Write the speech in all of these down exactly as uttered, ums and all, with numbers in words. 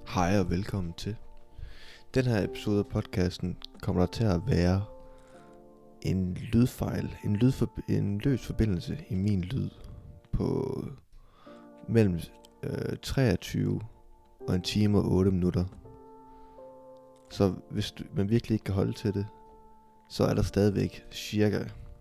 Hej og velkommen til. Den her episode af podcasten kommer der til at være en lydfejl, en, lydforb- en løs forbindelse i min lyd på mellem øh, treogtyve og en time og otte minutter. Så hvis du, man virkelig ikke kan holde til det, så er der stadigvæk cirka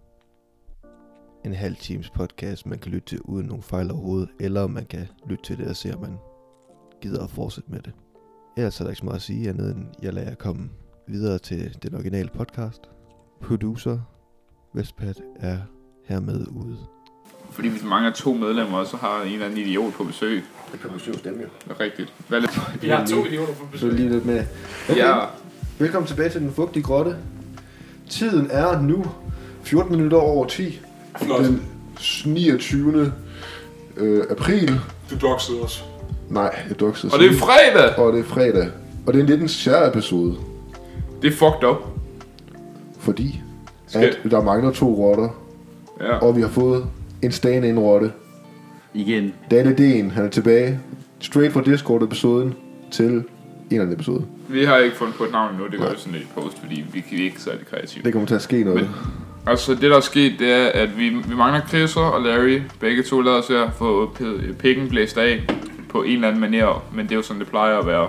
en halv times podcast, man kan lytte til uden nogen fejl overhovedet, eller man kan lytte til det og se, om man gider at fortsætte med det. Ellers er der ikke så meget at sige andet end, jeg lader jer komme videre til den originale podcast. Producer Vestpat er hermed ude. Fordi hvis mange er to medlemmer, så har en eller anden idiot på besøg. Det kan man jo stemme, jo. Rigtigt. Hvad lidt? Vi har to idioter på besøg. Så lige lidt med. Okay. Ja. Velkommen tilbage til den fugtige grotte. Tiden er nu fjorten minutter over ti. Flot. Den niogtyvende Øh, april. Du doxede os. Nej, jeg doxede. Og det er fredag! Og det er fredag. Og det er en lidt en sær episode. Det er fucked up. Fordi Skal... at der mangler to rotter. Ja. Og vi har fået en stand-in rotte. Igen. Dalle D'en, han er tilbage. Straight fra Discord-episoden til en eller anden episode. Vi har ikke fundet på et navn endnu, det gør vi sådan lidt i post, fordi vi kan ikke så er det kreativt. Det kommer til at ske noget. Men, altså det der er sket, det er, at vi, vi mangler Chris'er og Larry. Begge to lader sig at få p- pikken blæst af på en eller anden manier, men det er jo sådan, det plejer at være.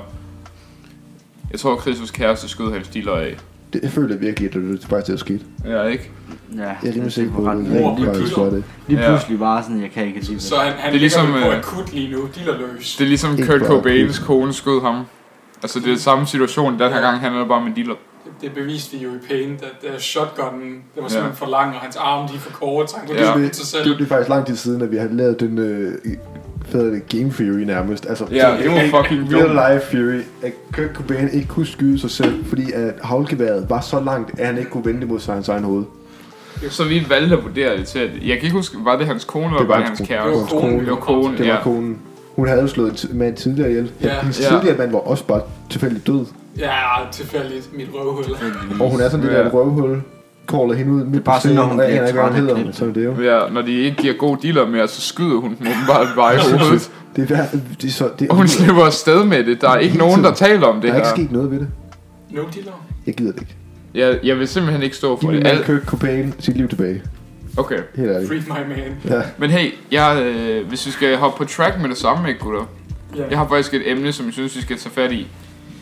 Jeg tror, Chris's kæreste skød hans dealer af. Det, jeg føler virkelig, at det er faktisk det, der skete. Ja, ikke? Ja, Jeg er rimelig sikker på, ret at det Mor, rent faktisk var det. Lige Ja. pludselig var sådan, jeg kan ikke lide det. Så han, han Det er ligger ligesom, vel på øh, akut lige nu, dealerløs. Det er ligesom Ikke Kurt bare Cobains akut. kone skød ham. Altså det er samme situation, den her Ja. gang handler det bare om en dealer. Det, det beviste vi jo i Pain, at uh, shotgunnen, det var Ja. simpelthen for lang, og hans arme de er for korte, så han kunne Ja. ja. Det, sig selv. det, det er faktisk lang tid siden, at vi har lavet den øh, fede Game Theory nærmest. Altså, Ja, det var fucking Real dumt. life theory, at Kurt Cobain ikke kunne skyde sig selv, fordi at havlgeværet var så langt, at han ikke kunne vende det mod sig hans egen hoved. Så vi valgte at vurdere det til, at jeg kan ikke huske, var det hans kone, eller Det var var det hans hans kæreste? Det var konen. Det var konen, Det var ja. konen. Hun havde jo slået en t- mand tidligere ihjel. Ja. Hendes Ja. tidligere mand var også bare tilfældigt død. Ja, tilfældigt, mit røvhul. Og hun er sådan lidt Ja. af et røvhul. Caller hende ud midt bare på sådan, når scenen, hun og bliver aner ikke, hvad hun træt af hedder. klippet. Så det er jo. Ja, når de ikke giver god dealer mere, så skyder hun dem åbenbart bare i hovedet. Det er, hver- det er så... Det er Og hun slipper afsted med det. Der er ikke Hele nogen, tiden. der taler om det Der er her. ikke sket noget ved det. No dealer. Jeg gider det ikke. Jeg, jeg vil simpelthen ikke stå for Giv min det. mand Al- Kurt Cobain sit liv tilbage. okay. Helt ærligt. Free my man. Ja. Men hey, jeg, øh, hvis vi skal hoppe på track med det samme, ikke gutter? Ja. Jeg har faktisk et emne, som jeg synes, vi skal tage fat i.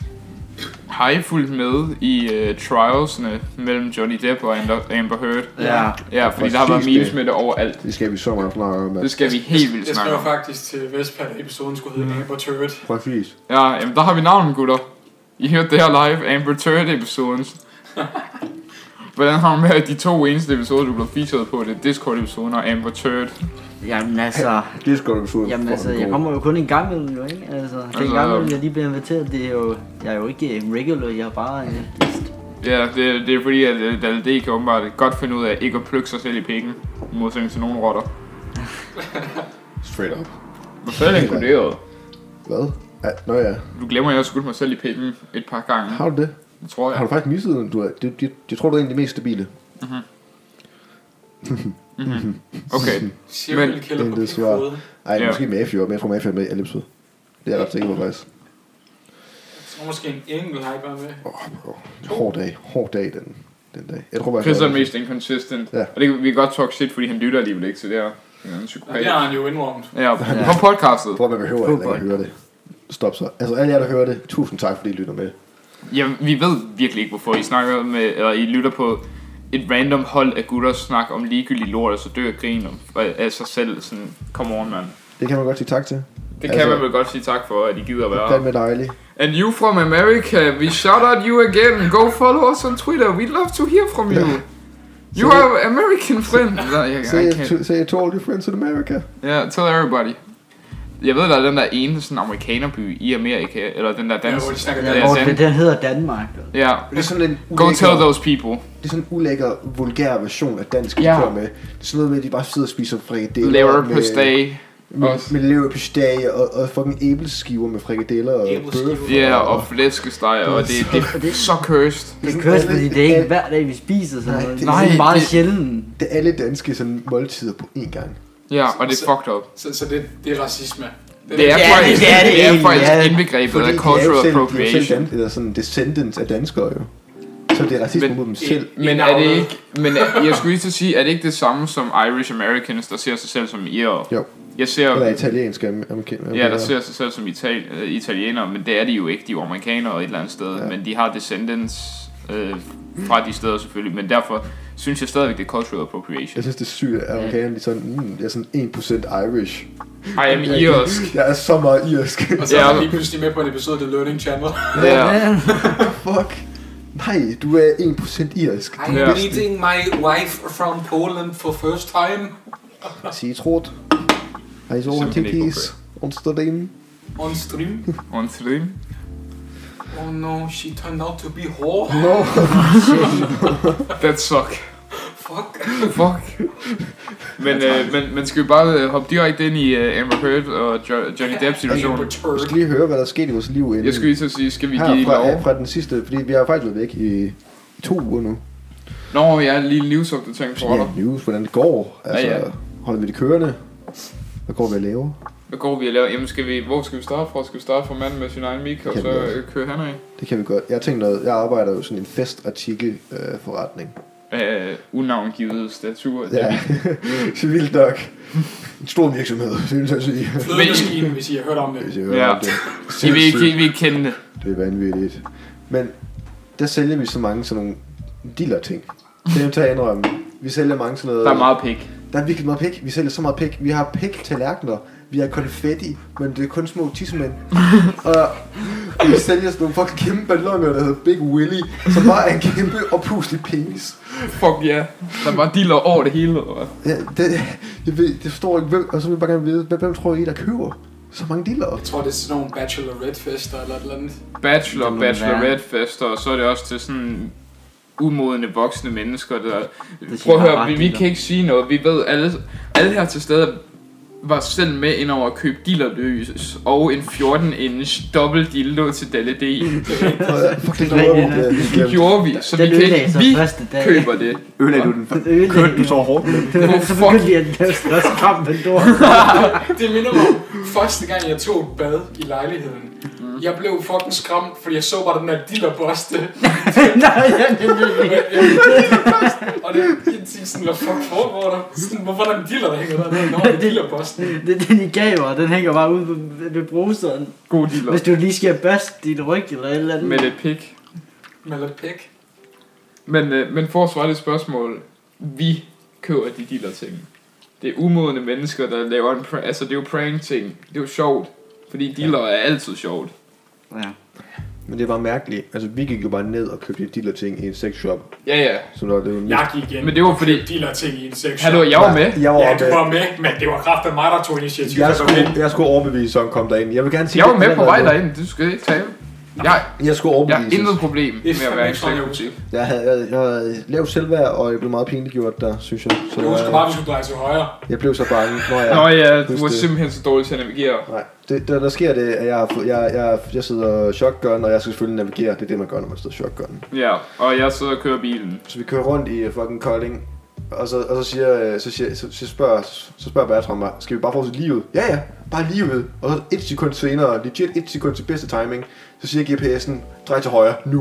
Har I fulgt med i uh, trialsene mellem Johnny Depp og Amber, Amber Heard? Ja. Ja, fordi der har været Præcis memes det. med det overalt. Det skal vi så meget snakke om. Det skal vi helt vildt Jeg snakke skrev om. faktisk til Vestpat, at episoden skulle hedde Amber Turd. Præcis. Ja, jamen der har vi navnet, gutter. I hørte det her live, Amber Turd-episoden. Hvordan har man med, at de to eneste episoder, du blev featured på, det er Discord-episoden og Amber Turd? Jamen altså, Discord-episoden. jamen, altså, jeg kommer jo kun en gang imellem jo, ikke? Altså, den Altså, gang imellem, jeg lige bliver inviteret, det er jo, jeg er jo ikke regular, jeg er bare en gæst. Ja, det, det er fordi, at øh, Dalle D kan åbenbart godt finde ud af ikke at plukke sig selv i pikken, i modsætning til nogle rotter. Straight up. Du er selv inkluderet. Hvad? Ja, nå ja. Du glemmer, at jeg har skudt mig selv i pikken et par gange. Har du det? Det tror Har jeg. du faktisk misset den? Du er, det, det, jeg tror, du er en af de mest stabile. Okay. Serial Men- killer det er på det svar. pikkode. Ej, Ja. måske Mafia, men jeg tror Mafia er med i alle episoder. Det er jeg ret sikker på faktisk. Så måske en enkelt hyper med. Åh, oh, hård dag. Hård dag den, den dag. Jeg tror bare, Chris er jeg den mest inconsistent. Ja. Og det, kan- vi kan godt talk shit, fordi han lytter alligevel ikke, så det er en anden Og psykopat. det har han jo indrømt. Ja, på podcastet. Jeg tror, man behøver heller ikke at høre det. Stop så. Altså alle jer, der hører det, tusind tak, fordi I lytter med. Ja, vi ved virkelig ikke, hvorfor I snakker med, eller I lytter på et random hold af gutter snak om ligegyldig lort, og så dør grin om, af sig selv. Sådan, come on, man. Det kan man godt sige tak til. Det Altså- kan man vel godt sige tak for, at I gider at være Det er her. med dejligt. And you from America, we shout out you again. Go follow us on Twitter. We'd love to hear from you. You Say- are American friend. No, I, I Say, can't. it to, say it to all your friends in America. Yeah, tell everybody. Jeg ved, der er den der ene sådan amerikanerby i Amerika, eller den der Ja, dans. hvor de snakker Ja, dansk. Og Dan- den, den hedder Danmark. jo. Ja, Det er sådan en go ulækker, tell those people. det er sådan en ulækker, vulgær version af dansk, Ja. de kommer med. Det er sådan noget med, at de bare sidder og spiser frikadeller. Lever med- på stay. Med, Også. med leverpostej og, og fucking æbleskiver med frikadeller og Æbleskiver. bøf. Ja, og flæskesteg, og det, det er så cursed. Det er kørt, fordi det er ikke hver dag, vi spiser sådan Nej, noget. det- Det er Nej, meget det- sjældent. Det er alle danske sådan måltider på én gang. Ja, og det er fucked up. Så, så det, det er racisme. Det er Ja, faktisk, det er det det er egentlig, faktisk ja. indbegrebet af de er cultural jo selv, de er jo appropriation. selv dan- eller sådan descendants af danskere jo. Så det er racisme Men- mod dem selv. Men er det ikke, men er, jeg skulle lige til at sige, er det ikke det samme som Irish Americans, der ser sig selv som irere? Jo. Jeg ser, Eller italienske amerikanere. ja, der ser sig selv som itali- øh, italienere, men det er de jo ikke, de er jo amerikanere et eller andet sted, Ja. men de har descendants øh, fra de steder selvfølgelig, men derfor synes jeg stadigvæk, det er cultural appropriation. Jeg synes, det er sygt, at amerikanerne er sådan, mm, jeg er sådan en procent Irish. I am irsk. Jeg er så meget irsk. Og så er Ja. man lige pludselig med på en episode af The Learning Channel. Ja. Fuck. Nej, du er en procent irsk. I'm Ja. meeting my wife from Poland for first time. Sig trot. Hej så, Simpelthen til ikke kis. Onsdagen. On stream. On stream. Oh no, she turned out to be whore. Nå. That suck. Fuck. Fuck. Men, øh, men, men skal vi bare øh, hoppe direkte ind i uh, Amber Heard og jo- Johnny Depp situationen? Vi skal lige høre, hvad der er sket i vores liv inden. Jeg skulle lige til at sige, skal vi give Her fra, lov? fra den sidste, fordi vi har faktisk været væk i, i to uger nu. Nå, jeg er en lille news-opdatering for Ja, dig. news, hvordan det går. Altså, Ja, ja. holder vi det kørende? Hvad går vi at lave? Hvad går vi at lave? Jamen, skal vi, hvor skal vi starte fra? Skal vi starte fra manden med sin egen mic, og Kan så vi godt. øh, køre han af? Det kan vi godt. Jeg tænkte noget, jeg arbejder jo sådan en festartikel øh, forretning. Af unavngivet statur. Ja, så vildt nok. En stor virksomhed, synes jeg at sige. Flødemaskinen, hvis I har hørt om det. Hvis jeg hører Ja. om det. I vil ikke, Sindssygt. I vil ikke kende det. Det er vanvittigt. Men der sælger vi så mange sådan nogle dealer ting. Det er jo til at indrømme. Vi sælger mange sådan noget. Der er meget pik. Der er virkelig meget pik. Vi sælger så meget pik. Vi har pik tallerkener. Vi har konfetti, men det er kun små tissemænd. Og vi sælger sådan nogle fucking kæmpe balloner, der hedder Big Willy, som bare er en kæmpe oppuslig penis. Fuck ja. Yeah. Der er bare dealer over det hele, eller hvad? Ja, det, jeg ved, det forstår ikke, hvem, og så vil jeg bare gerne vide, hvem, hvem tror I, der køber så mange dealere? Jeg tror, det er sådan nogle bachelorette-fester eller et eller andet. Bachelor, Det må bachelorette fester, og så er det også til sådan umodne voksne mennesker, der... siger Prøv at jeg høre, bare vi, vi dealer. kan ikke sige noget. Vi ved, alle, alle her til stede var selv med ind over at købe dealerløs og en fjorten inch dobbelt dildo til Dalle D. Fuck, det Nej, gjorde vi. nej, nej. Det, Det det, gjorde vi, så vi Den kan ødelagde ikke... sig Vi første dag. køber det. ødelagde du den? Den ødelagde Kørte du jo. så hårdt med det? Oh, Så fuck. begyndte de at lave stresskamp med dår. Det minder mig om første gang, jeg tog et bad i lejligheden. Jeg blev fucking skræmt, fordi jeg så bare den der dillerbørste. Nej, ja, det er Og det jeg tænkte sådan, hvad fuck foregår der? Sådan, hvorfor er der en diller, der hænger der? Nå, det er dillerbørsten. det, er den, I gav mig. Den hænger bare ude ved, ved bruseren. God dealer. Hvis du lige skal børste dit ryg eller et eller andet. Med lidt pik. Med lidt pik. Men, øh, men for at svare det spørgsmål, vi køber de dealer ting. Det er umodne mennesker, der laver en prank. Altså det er jo prank ting. Det er jo sjovt. Fordi dealer er altid sjovt. Ja. Men det er bare mærkeligt. Altså, vi gik jo bare ned og købte dealer ting i en sexshop. Ja, ja. Så der, det var Jeg gik igen. Men det var fordi- Dealer ting i en sex. Hallo, jeg var med. Jeg var, Ja, oppe- du var med, men det var kraftigt mig, der tog initiativ. jeg, til at gå ind. skulle, jeg skulle overbevise, så han kom derind. Jeg vil gerne sige, Jeg var med det- på vej derind. Du skal ikke tale. Jeg, Jeg skulle jeg overbevise. har intet problem Det er med at være i en fandme ikke sexbutik. Jeg havde, jeg, jeg havde lavt selvværd, og jeg blev meget pinligt gjort der, synes jeg. Så Jeg husker jeg, bare, at vi skulle dreje til højre. jeg blev så bange, når jeg... Nå ja, du Husk var det. simpelthen så dårlig til at navigere. Nej, det, der, der sker det, at jeg, har fået- jeg, jeg, jeg sidder shotgun, og jeg skal selvfølgelig navigere. Det er det, man gør, når man sidder shotgun. Ja, og jeg sidder og kører bilen. Så vi kører rundt i fucking Kolding, og så, og så siger, så, siger, så, så spørger, så spørger Bertram mig, skal vi bare fortsætte livet? Ja, ja, bare livet. Og så et sekund senere, legit et sekund til bedste timing, så siger G P S'en, drej til højre, nu.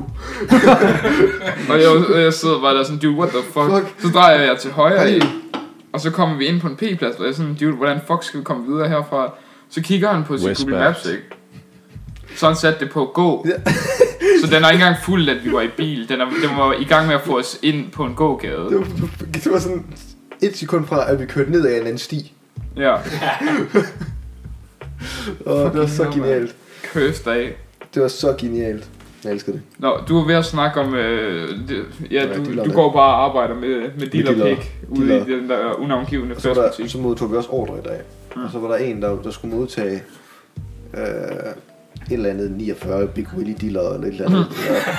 Og jeg, jeg sidder bare der sådan, dude, what the fuck? Fuck. Så drejer jeg til højre, Hey. og så kommer vi ind på en P-plads, og jeg er sådan, dude, hvordan fuck skal vi komme videre herfra? Så kigger han på sin Westbound. Google Maps, ikke? Så han satte det på gå. Ja. Så den er ikke engang fuld, at vi var i bil. Den, er, den var i gang med at få os ind på en gågade. Det var, det var sådan et sekund fra, at vi kørte ned ad en anden sti. Ja, Og det var så hell, genialt. køst af. Det var så genialt. Jeg elsker det. Nå, du er ved at snakke om, øh, det, ja, Ja, du, dealer du med. går bare og arbejder med, med dealer dealer. pick ude Dealer. i den der unavngivende Og så, var der, festbutik. så modtog vi også ordre i dag. Mm. Og så var der en, der, der skulle modtage øh, et eller andet niogfyrre Big Willy dealer eller et eller andet.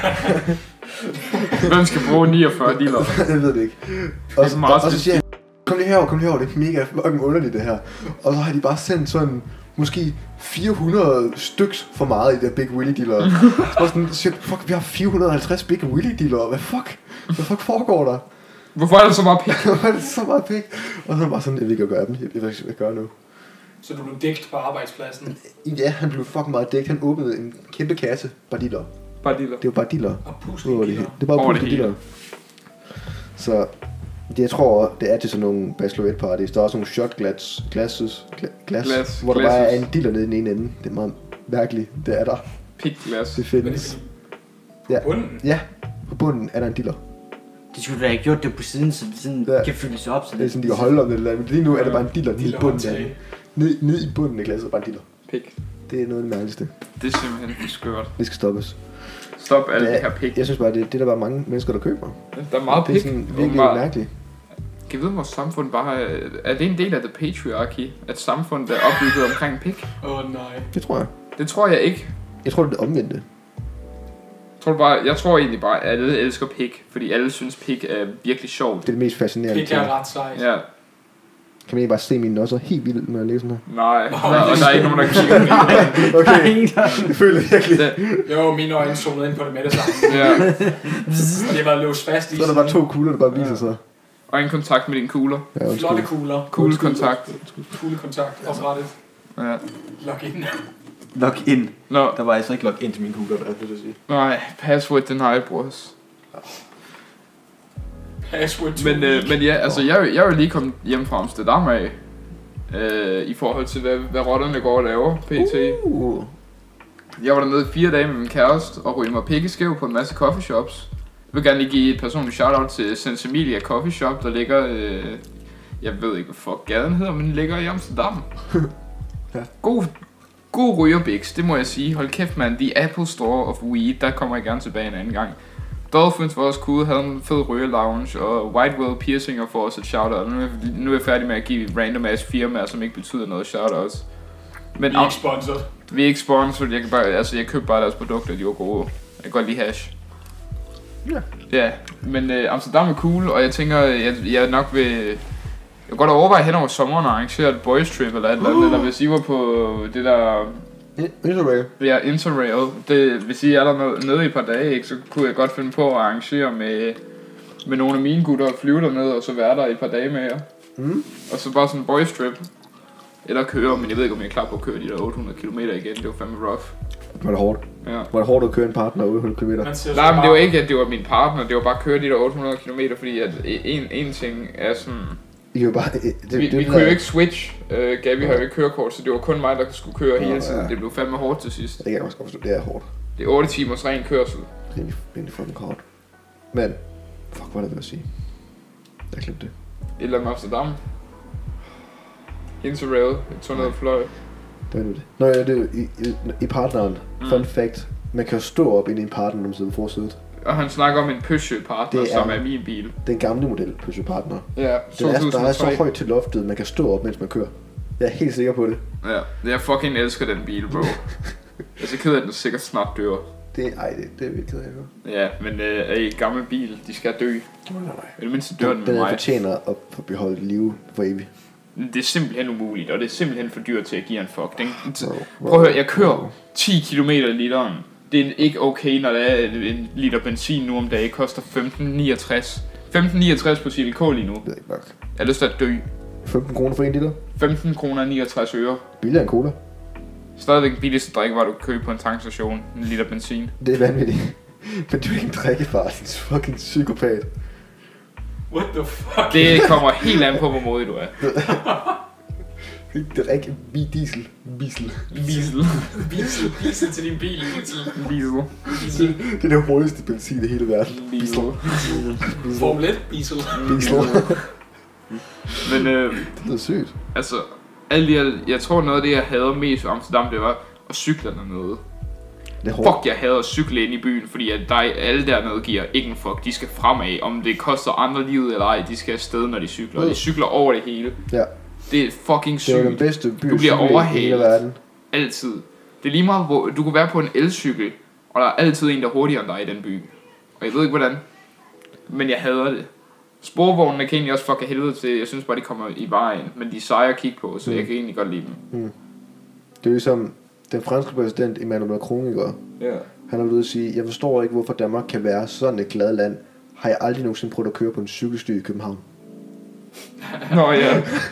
Ja, Hvem skal bruge niogfyrre dealer? jeg ved det ikke. Og så, meget og, og så siger jeg, kom lige herover, kom lige herover, det er mega fucking underligt det her. Og så har de bare sendt sådan, måske fire hundrede styks for meget i det der Big Willy dealer. Så var sådan, shit, fuck, vi har fire hundrede og halvtreds Big Willy dealer, hvad fuck? Hvad fuck foregår der? Hvorfor er der så meget pik? Hvorfor er det så meget pik? Og så var bare sådan, jeg vil ikke gøre dem, jeg ved ikke, hvad jeg gør nu. Så du blev dækt på arbejdspladsen. Ja, han blev fucking meget dækt. Han åbnede en kæmpe kasse. Bare diller. Bare diller. Det var bare diller. Og puslige Det, kilder. det er bare Over det puslige diller. Så det, jeg tror, det er til sådan nogle bachelorette parties. Der er også nogle shot glas, glasses, gla, glas, Glas- hvor der bare er glasses. en diller nede i den ene ende. Det er meget mærkeligt. Det er der. Pikglas. Det Men det findes. er Ja. på bunden. Ja, på bunden er der en diller. De skulle da have gjort det på siden, så det sådan Ja. kan fyldes op. Så Det er sådan, de kan holde om det eller andet. Men lige nu er der bare en diller nede i Diller bunden. håndtag. af- Ned, ned i bunden af glasset er bare en diller. Pik. Det er noget af det mærkeligste. Det er simpelthen skørt. Det skal stoppes. Stop alle Ja, det her pik. Jeg synes bare, det, det er der bare mange mennesker, der køber. Der er meget Det er pik. sådan Og virkelig meget- mærkeligt. Kan vi vide, vores samfund bare er, er det en del af the patriarchy? At samfundet er opbygget omkring pik? Åh oh, nej. Det tror jeg. Det tror jeg ikke. Jeg tror, det er det omvendte. Jeg tror, bare, jeg tror egentlig bare, at alle elsker pik, fordi alle synes pik er virkelig sjovt. Det er det mest fascinerende. Pik er ret sejt. Ja, Kan man ikke bare se mine nosser helt vildt, når jeg læser sådan nej. Nå, Der, og det- der er ikke nogen, der kigger på det. her? Okay, jeg føler virkelig. Det- Jo, mine øjne zoomede ind på det med det samme. Ja. Og det var låst fast i Så er der bare to kugler, der bare viser sig. Og en kontakt med dine kugler. Ja, undskyld. flotte kugler. Kuglekontakt. Kuglekontakt. Oprettet. Ja. Login. Log in. Nå, Der var altså ikke log in til mine kugler, der vil jeg sige. nej. Password denied, brors. Password to Men, øh, weak. men ja, altså, jeg, jeg er jo lige kommet hjem fra Amsterdam af. Øh, I forhold til, hvad, hvad rotterne går og laver, pt. Uh. Jeg var dernede i fire dage med min kæreste og ryge mig pikkeskæv på en masse coffeeshops. Jeg vil gerne lige give et personligt shoutout til Sensimilia Coffee Shop, der ligger... Øh, jeg ved ikke, hvad fuck gaden hedder, men den ligger i Amsterdam. Ja. God, god rygerbiks, det må jeg sige. Hold kæft, man. The Apple Store of Weed, der kommer jeg gerne tilbage en anden gang. Dolphins var også cool, havde en fed ryger lounge, og Whitewell Piercinger får også et shoutout. Nu er, nu er jeg færdig med at give random ass firmaer, som ikke betyder noget shoutouts. Men Vi er ikke sponsored. vi er ikke sponsored, jeg, kan bare, altså, jeg købte bare deres produkter, de var gode. Jeg kan godt lide hash. Ja. Ja, men øh, Amsterdam er cool, og jeg tænker, jeg, jeg nok vil... Jeg kan godt overveje hen over sommeren at arrangere et boys trip eller et eller andet, eller hvis I var på det der... Interrail. Ja, Interrail. Det, hvis I er der nede, nede i et par dage, ikke, så kunne jeg godt finde på at arrangere med, med nogle af mine gutter og flyve derned, og så være der i et par dage med jer. Mm. Og så bare sådan en boys trip. Eller køre, men jeg ved ikke, om jeg er klar på at køre de der otte hundrede kilometer igen. Det var fandme rough. Var det hårdt? Ja. Var det hårdt at køre en partner otte hundrede kilometer? Man ser Nej, så men det var bare- ikke, at det var min partner. Det var bare at køre de der otte hundrede kilometer, fordi at en, en ting er sådan... I kan jo bare... Det, det, Vi, det, vi der- kunne jo ikke switch. Uh, Gabi har jo ikke kørekort, så det var kun mig, der skulle køre Nå, hele tiden. ja. Det blev fandme hårdt til sidst. Det kan jeg også godt forstå. Det er hårdt. Det er otte timers ren kørsel. Rimelig, rimelig fucking hårdt. Men... Fuck, hvad er det ved at sige? Jeg glemte det. Et eller andet Amsterdam. Interrail. Jeg tog ned og fløj. Det var nu det. Nå ja, det er jo i, i, i partneren. Mm. Fun fact. Man kan jo stå op inde i en partner, når man sidder på forsædet. Og han snakker om en Peugeot partner, Det er- som er min bil. Den gamle model Peugeot Partner. Ja, Den er, der er så to tusind og tre. højt til loftet, man kan stå op, mens man kører. Jeg er helt sikker på det. Ja, jeg fucking elsker den bil, bro. Jeg er så ked af, at den sikkert snart dør. Det, ej, det, det er virkelig ked af at høre. Ja, men øh, er I en gammel bil, de skal dø. Nej, nej. I det mindste dør den Den, med den er mig. fortjener at få beholde live for evigt. Det er simpelthen umuligt, og det er simpelthen for dyrt til at give en fuck. Den, Wow, wow, prøv at høre, jeg kører wow. ti kilometer literen. Det er ikke okay, når der er en liter benzin nu om dagen, koster femten niogtres. femten niogtres på Shell K lige nu. Det er ikke nok. Jeg har lyst til at dø. femten kroner for en liter. femten kroner og niogtres øre. Billigere end cola. Stadigvæk den billigste drikkevarer, du kan købe på en tankstation. En liter benzin. Det er vanvittigt. Men du er ikke en drikkefar, din fucking psykopat. What the fuck? Det kommer helt an på, hvor modig du er. Det er ikke diesel. Diesel. Diesel. Diesel, diesel til din bil. Diesel. Diesel. Diesel. Det er det hurtigste benzin i hele verden. Diesel. Diesel. Formel et diesel. Diesel. Men øh, Det er sygt. altså, alt i alt, jeg tror noget af det, jeg hader mest ved Amsterdam, det var at cykle dernede. Det er hårdt. Fuck, jeg hader at cykle ind i byen, fordi at der, alle dernede giver ikke en fuck. De skal fremad, om det koster andre livet eller ej, de skal afsted, når de cykler. Og de cykler over det hele. Ja, Det er fucking det er jo den sygt. bedste by Du bliver at cykle i overhalet. hele verden. Altid. Det er lige meget, hvor du kan være på en elcykel, og der er altid en, der er hurtigere end dig i den by. Og jeg ved ikke hvordan, men jeg hader det. Sporvognene kan egentlig også fuck af helvede til. Jeg synes bare, de kommer i vejen, men de er seje at kigge på, så Mm. jeg kan egentlig godt lide dem. Det er ligesom den franske præsident Emmanuel Macron i går. Ja. Han har været ude at sige, jeg forstår ikke, hvorfor Danmark kan være sådan et glad land. Har jeg aldrig nogensinde prøvet at køre på en cykelsti i København? Nå ja.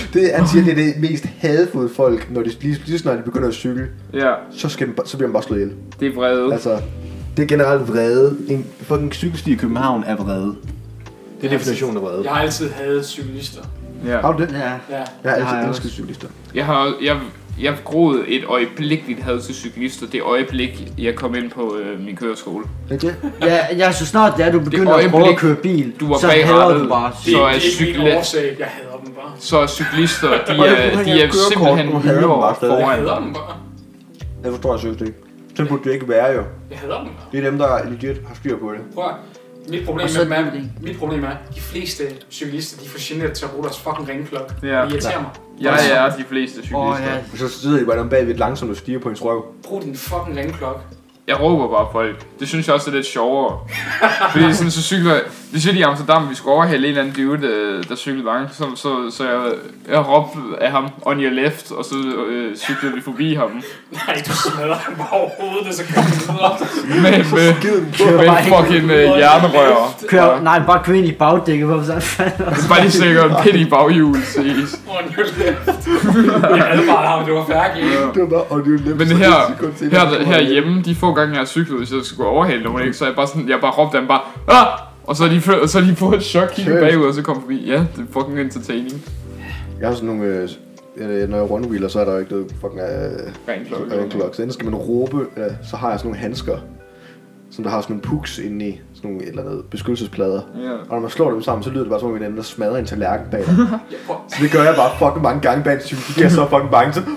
Det, han siger, det er det mest hadefulde folk, når de lige, lige snart de begynder at cykle, Ja, så, skal de, så bliver man bare slået ihjel. det er vrede. Altså, det er generelt vrede. En fucking cykelsti i København er vrede. Det er definitionen af vrede. Jeg har altid hadet cyklister. Ja. Har du det? Ja. Ja. Jeg Det har har jeg altid elsket også. cyklister. Jeg har jeg, jeg groede et øjeblikkeligt had til cyklister. Det øjeblik, jeg kom ind på øh, min køreskole. Er det? Ja, ja, så snart det er, du begynder at prøve øjeblik, at køre bil, du var så bag hader rattet. du bare. Det, Så det er er ikke cykle- min årsag. Jeg hader dem bare. Så er cyklister, de Og jeg er, kunne de have er kørekort, simpelthen du hader dem bare videre stadig. Jeg foran. hader dem bare. Jeg forstår jeg synes det ikke. Sådan burde det ikke være jo. Jeg hader dem bare. Det er dem, der legit har styr på det. Prøv at, mit problem, Og så med, er med, det- mit problem er, de fleste cyklister, de får generet til at bruge deres fucking ringklokke. Ja. Det irriterer mig. Jeg er de fleste cyklister. Åh, ja. Og så sidder I bare dem bagved langsomt og stiger på en røv. Brug din fucking ringklokke. Jeg råber bare folk. Det synes jeg også er lidt sjovere. Fordi sådan, så cykler jeg... Vi cyklede i Amsterdam, vi skulle overhale en eller anden dude, der, der cyklede langsomt. Så, så jeg, jeg råbte af ham, on your left, og så øh, cyklede vi forbi ham. Nej, du smadrer ham bare overhovedet, og så kører du videre. Med, med, med fucking øh, hjernerør. Kør, nej, bare kør ind i bagdækket, hvorfor så fanden. Bare lige sikkert en pind i baghjulet, ses. On your left. Jeg havde bare ham, det var færdig. Det var bare, og det er nemt. Men her, her, herhjemme, de få gange jeg har cyklet, hvis jeg skulle overhale nogen, ikke, så er jeg bare sådan, jeg bare råbte dem bare, ah! Og så er de, fø- så er de fået et chok, kigget Seriøst? bagud, og så kom forbi. Ja, det er fucking entertaining. Jeg har sådan nogle... Øh, øh, når jeg one-wheeler, så er der jo ikke noget fucking... Øh, Ren klokke. ringklokke. Så enten skal man råbe, øh, så har jeg sådan nogle handsker, som der har sådan nogle puks inde i, sådan nogle et eller andet beskyttelsesplader. Ja. Og når man slår dem sammen, så lyder det bare som om en anden, der smadrer en tallerken bag dig. Jeg, prøv, Så det gør jeg bare fucking mange gange bag en cykel. De bliver så fucking bange, så...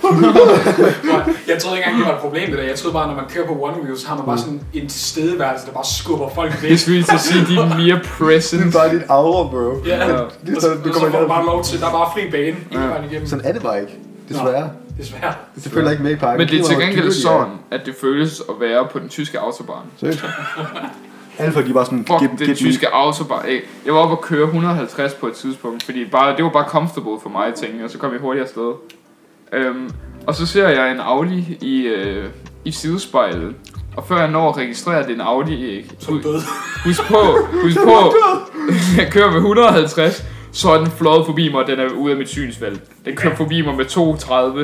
prøv, jeg troede ikke engang, det var et problem det der. Jeg troede bare, når man kører på one wheel, så har man bare sådan en tilstedeværelse, der bare skubber folk væk. Det skulle lige til at sige, de er mere Det present. er bare dit aura, bro. Ja, Ja. og Det er så, sådan, og det så kommer får du bare ind. lov til, der er bare fri bane hele vejen igennem. Sådan er det bare ikke. Desværre. Desværre. Det følger ikke med i pakken. Men det er til Klimaet gengæld dyrt, ja. sådan, at det føles at være på den tyske autobahn. Seriøst? Alle folk, de er bare sådan... Fuck, get- den get tyske autobahn. Ey, jeg var oppe at køre et hundrede og halvtreds på et tidspunkt, fordi bare, det var bare comfortable for mig, tænkte jeg, og så kom jeg hurtigt afsted. Øhm, og så ser jeg en Audi i, øh, i sidespejlet, og før jeg når at registrere, at det er en Audi, ikke? Så er du død. Husk på, husk på, jeg kører med et hundrede og halvtreds, så er den fløjet forbi mig, og den er ude af mit synsfelt. Den kører forbi mig med toogtredive.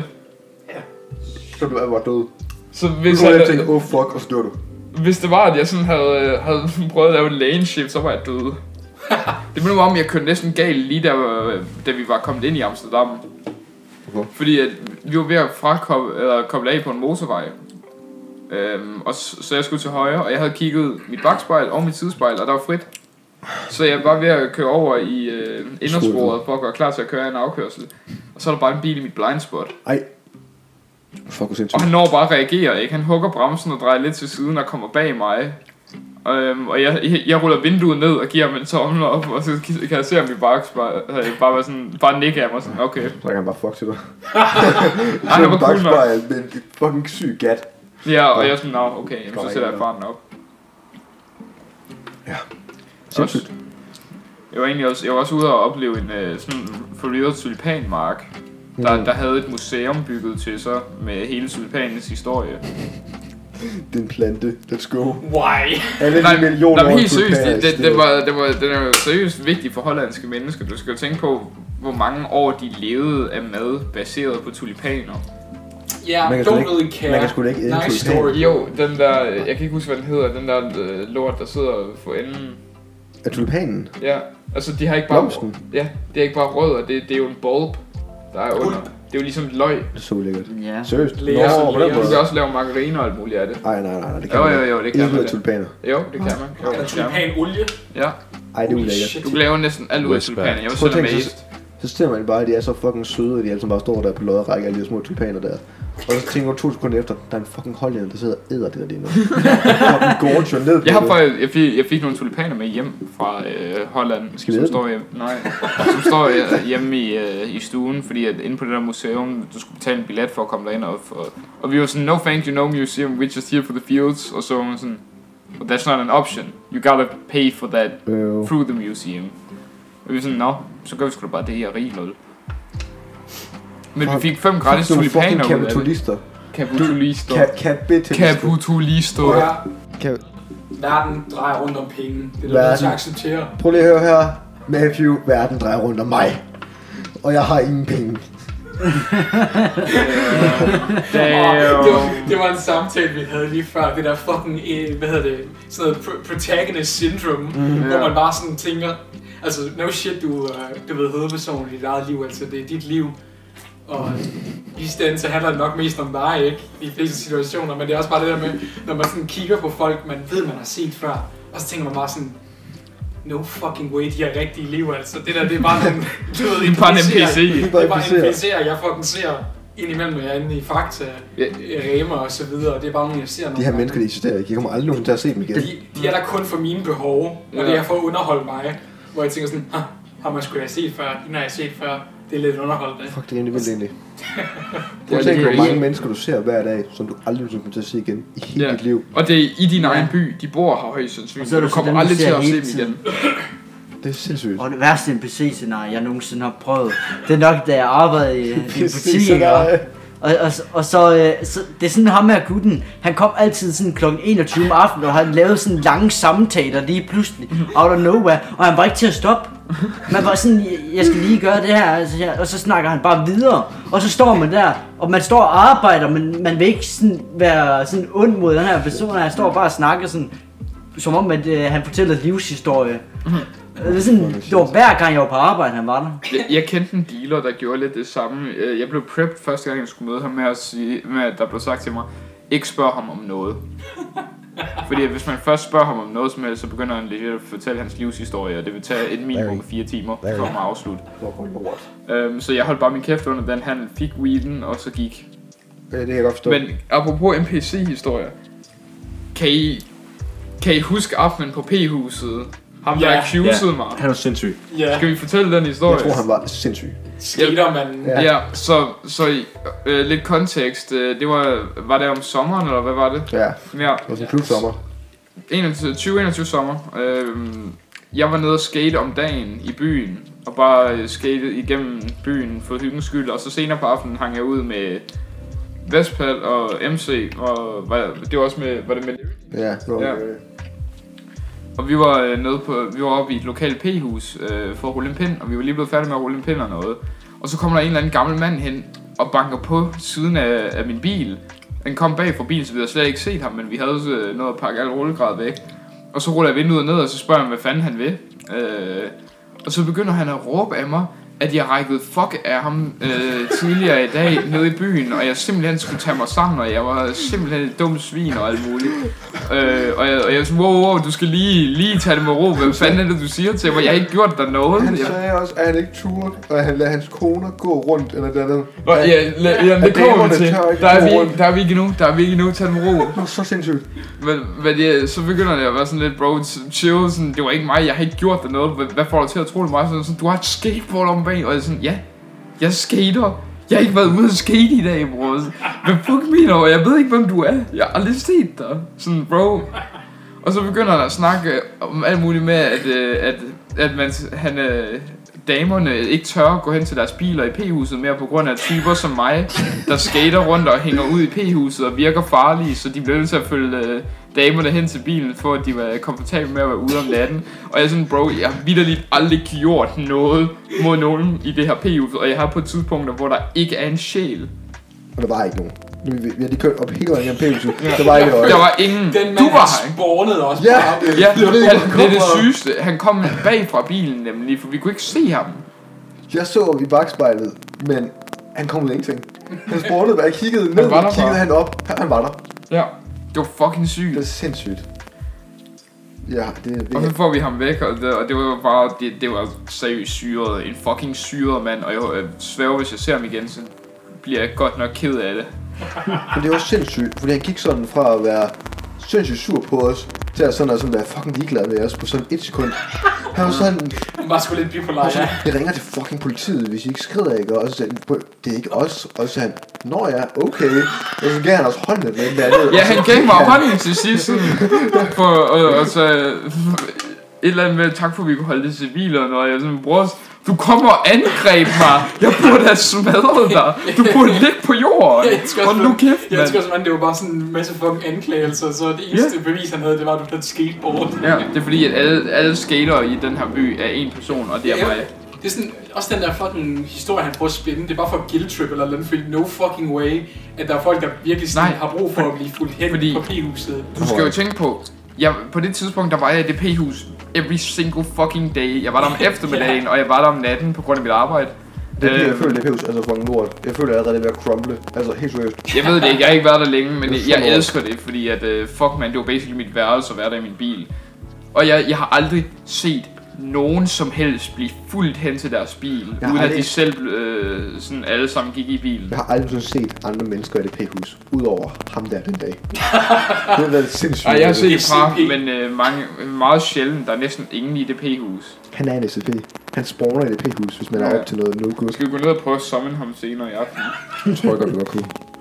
Så du er bare død. Så Du hvis, tror, jeg jeg, tænkte, oh fuck, og så dør du. hvis det var, at jeg sådan havde, havde prøvet at lave en lane shift, så var jeg død. Det minder mig om, at jeg kørte næsten galt lige da, da vi var kommet ind i Amsterdam. Hvorfor? Fordi at vi var ved at frakoble, eller koble af på en motorvej. Øhm, og så, så jeg skulle til højre, og jeg havde kigget mit bakspejl og mit sidespejl, og der var frit. Så jeg var ved at køre over i øh, indersporet for at gøre klar til at køre en afkørsel. Og så er der bare en bil i mit blind spot. Ej. Fuck, hvor sindssygt. Og han når bare at reagere, ikke? Han hugger bremsen og drejer lidt til siden og kommer bag mig. Øhm, og jeg, jeg, jeg ruller vinduet ned og giver ham en tommel op, og så kan jeg se ham i bakspejl, bare, bare, sådan, bare nikke af mig sådan, okay. Så kan han bare fuck til dig. Ej, han var cool nok. Bakspejl med en fucking syg gat. Ja, og jeg er sådan, nå, okay, jamen, så sætter jeg farten op. Ja. Også, Sindssygt. jeg var egentlig også, jeg var også ude og opleve en uh, sådan for real tulipanmark, der, Mm. der havde et museum bygget til sig med hele tulipanens historie. Det er en plante. Let's go. Why? Alle Nej, de millioner nej, men år, helt du seriøst, kan det, det, afsted. det, var, det, var, det er jo seriøst vigtigt for hollandske mennesker. Du skal jo tænke på, hvor mange år de levede af mad baseret på tulipaner. Yeah, Man kan sgu don't ikke- really care. man kan sgu da ikke æde en Nice tulipan. story. Jo, den der, jeg kan ikke huske, hvad den hedder, den der øh, lort, der sidder for enden. Er tulipanen? Ja, altså de har ikke bare... Blomsten? Ja, det er ikke bare rødder, det, det er jo en bulb, der er under. Det er jo ligesom et løg. Det er så lækkert. Ja. Seriøst? Læger, Nå, på den læger. Du måde. kan også lave margarine og alt muligt af det. Ej, nej, nej, nej, det kan Jo, man jo, ikke. jo, det kan Ikke man ud af det. tulipaner. Jo, det kan man. Jo, Er der det kan man. tulipanolie? Ja, Ej, det er Holy ulækkert. shit. du kan lave næsten alt ud af Whisper. tulipaner. Jeg var Prøv selv at tænke, amazed. Så ser man bare, at de er så fucking søde, og de alle sammen bare står der på lodder række alle de små tulipaner der. Og så tænker du to sekunder efter, der er en fucking hollænder, der sidder og æder det der lige nu. Fucking gorge ned på Jeg har det. faktisk, jeg fik, jeg fik nogle tulipaner med hjem fra øh, Holland, Skal vi som æde står, hjem, nej, som står øh, hjemme i, øh, i stuen, fordi at inde på det der museum, du skulle betale en billet for at komme derind, og, og, og vi var sådan, no thank you, no museum, we're just here for the fields, og så var man sådan, well, that's not an option, you gotta pay for that Øh, through the museum. Og vi var sådan, nå, så gør vi sgu da bare det her rig lol. Men vi Fuck. fik fem gratis nogle fucking tulipaner ud af det. kapitalister. Kapitulister. Ka- Kapitalister. Kapitulister. Ja, Ka- verden drejer rundt om penge. Det er der Verden. nødt til at acceptere. Prøv lige at høre her. Matthew, verden drejer rundt om mig. og jeg har ingen penge. Damn. Det, var, det var en samtale, vi havde lige før. Det der fucking, hvad hedder det, sådan noget protagonist syndrome, mm, hvor man bare sådan tænker, altså no shit, du, du ved hovedpersonen i dit eget liv, altså det er dit liv. Og i stedet så handler det nok mest om dig, ikke? I de fleste situationer, men det er også bare det der med, når man sådan kigger på folk, man ved, man har set før, og så tænker man bare sådan, no fucking way, de har rigtige liv, altså. Det der, det er bare en, du ved, en N P C. Det er bare en N P C'er, jeg fucking ser indimellem, jeg er inde i Fakta, yeah. Rema og så videre, og det er bare nogle, jeg ser nogle. De her mennesker, de eksisterer ikke. Jeg kommer aldrig nogen til at se dem igen. De, de er der kun for mine behov, og yeah. det er for at underholde mig, hvor jeg tænker sådan, ah, har man sgu da set før, den har jeg set før. Det er lidt underholdende. Fuck, det er rimelig vildt egentlig. Prøv at tænke, hvor mange mennesker du ser hver dag, som du aldrig kommer til at se igen i hele ja. dit liv. Og det er i din egen by, de bor her højst sandsynligt, og du kommer aldrig til at se dem igen. Det er sindssygt. Og det værste N P C-scenarie, jeg nogensinde har prøvet, det er nok, da jeg arbejdede i en butik. Og, og, og så, øh, så, det er sådan ham med gutten, han kom altid sådan klokken enogtyve om aftenen, og han lavede sådan lange samtaler lige pludselig, out of nowhere, og han var ikke til at stoppe. Man var sådan, jeg skal lige gøre det her, altså, og så snakker han bare videre, og så står man der, og man står og arbejder, men man vil ikke sådan være sådan ond mod den her person, og han står bare og snakker sådan, som om at, øh, han fortæller livshistorie. Det, sådan, det var hver gang jeg var på arbejde, han var der. Jeg, jeg kendte en dealer, der gjorde lidt det samme. Jeg blev prepped første gang, jeg skulle møde ham med at sige, med at der blev sagt til mig, ikke spørg ham om noget. Fordi hvis man først spørger ham om noget som helst, så begynder han lidt at fortælle hans livshistorie, og det vil tage et minimum fire timer, for at afslutte. Um, så jeg holdt bare min kæft under den handel, fik weeden, og så gik. Ja, det kan jeg godt forstå. Men apropos N P C-historier, kan I, kan I huske aftenen på P-huset? Ham der accused yeah. mig. Han var sindssyg. Yeah. Skal vi fortælle den historie? Jeg tror han var sindssyg. Skatermanden. Ja, ja, så, så øh, lidt kontekst. Det var, var det om sommeren, eller hvad var det? Ja, ja. Det var sådan en klubsommer. tyve enogtyve sommer. Øh, jeg var nede og skate om dagen i byen, og bare skate igennem byen for hyggens skyld. Og så senere på aftenen hang jeg ud med Vestpal og M C, og var, det var også med, var det med Ja, det var ja. med. Og vi var øh, nede på, vi var oppe i et lokalt P-hus øh, for at rulle en pind, og vi var lige blevet færdige med at rulle en pind og noget. Og så kommer der en eller anden gammel mand hen og banker på siden af, af min bil. Han kom bag fra bilen, så vi havde slet ikke set ham, men vi havde øh, noget at pakke alt rullegrad væk. Og så ruller jeg vinduet ned, og så spørger han, hvad fanden han vil. Øh, og så begynder han at råbe af mig, at jeg rækkede fuck af ham øh, tidligere i dag nede i byen, og jeg simpelthen skulle tage mig sammen, og jeg var simpelthen et dumt svin og alt muligt. Øh, og jeg, og jeg var sådan, wow, wow, du skal lige, lige tage det med ro, hvad fanden er det, du siger til mig? Jeg har ikke gjort dig noget. Han sagde også, at han ikke turde, og han lader hans koner gå rundt, eller det andet. Nå, ja, la, ja, det kommer vi til. Der er vi, der er vi ikke endnu, der er vi ikke endnu, tag det med ro. Det var så sindssygt. Men, men ja, så begynder det at være sådan lidt, bro, chill, sådan, det var ikke mig, jeg har ikke gjort dig noget, hvad får du til at tro det mig? Sådan, sådan, du har et skateboard om bag, og jeg er sådan, ja, jeg skater. Jeg har ikke været ude at skate i dag, bro. Hvad fuck mener du? Jeg ved ikke, hvem du er. Jeg har aldrig set dig. Sådan, bro. Og så begynder han at snakke om alt muligt med, at, at, at man, han, damerne ikke tør gå hen til deres biler i P-huset mere på grund af typer som mig, der skater rundt og hænger ud i P-huset og virker farlige, så de bliver nødt til at følge damerne hen til bilen, for at de var komfortable med at være ude om natten. Og jeg er sådan, bro, jeg har vitterligt aldrig gjort noget mod nogen i det her P-hus, og jeg har på et tidspunkt, hvor der ikke er en sjæl. Og der var ikke nogen. Vi har lige kørt op hele vejen gennem P-huset. Der var ikke noget. Der var ingen. Den mand, du var her, spawnede også. Ja, ja, han, det er det sygeste. Han kom bag fra bilen nemlig, for vi kunne ikke se ham. Jeg så i bagspejlet, men han kom ud af ingenting. Han spawnede, og jeg kiggede ned, og kiggede han op. Han var der. Ja, det var fucking sygt. Det er sindssygt. Ja, det, det og så får vi ham væk, og det, og det var bare, det, det var seriøst syret, en fucking syret mand, og jeg, jeg sværger, hvis jeg ser ham igen, så bliver jeg godt nok ked af det. Men det var sindssygt, fordi han gik sådan fra at være sindssygt sur på os, til at sådan, at sådan være fucking ligeglad med os på sådan et sekund. Han var sådan... Han var sgu lidt bipolar, ja. Jeg ringer til fucking politiet, hvis I ikke skrider, ikke? Og så sagde han, det er ikke os. Og så sagde han, nå ja, okay. Og så gav han også hånden med den der. Ja, han gav mig hånden til sidst, sådan, for, og, og så et eller andet med, tak for at vi kunne holde det civile, og noget, jeg sådan, bror, du kommer og angreb mig. Jeg burde have smadret dig. Du burde ligge på jorden. Hold nu kæft, mand. Jeg tror simpelthen, det var bare sådan en masse fucking anklagelser, så det eneste yeah. bevis, han havde, det var, at du havde et skateboard. Ja, det er fordi, at alle, alle skater i den her by er en person, og det er mig. Det er sådan, også den der fucking historie, han prøver at spænde. Det er bare for guilt trip eller noget, fordi no fucking way, at der er folk, der virkelig sådan, har brug for at blive fuldt hen fordi på P-huset. Du skal jo tænke på, jeg, på det tidspunkt, der var jeg i det P-hus every single fucking day. Jeg var der om eftermiddagen, yeah. og jeg var der om natten på grund af mit arbejde. Det er øh, jeg føler det P-hus, altså fucking lort. Jeg føler allerede, det er ved at crumble. Altså helt seriøst. Jeg ved det ikke, jeg har ikke været der længe, men jeg, jeg elsker det, fordi at, uh, fuck man, det var basically mit værelse at være der i min bil. Og jeg, jeg har aldrig set nogen som helst blive fuldt hen til deres bil, jeg uden at de selv øh, sådan alle sammen gik i bilen. Jeg har aldrig set andre mennesker i det P-hus, udover ham der den dag. Det har været sindssygt. Ej, jeg har set et par, men øh, mange, meget sjældent. Der er næsten ingen i det P-hus. Han er en S C P. Han spawner i det P-hus, hvis man ja. er op til noget no good. Skal vi gå ned og prøve at summon ham senere i aften? Jeg tror jeg godt, vi godt kunne.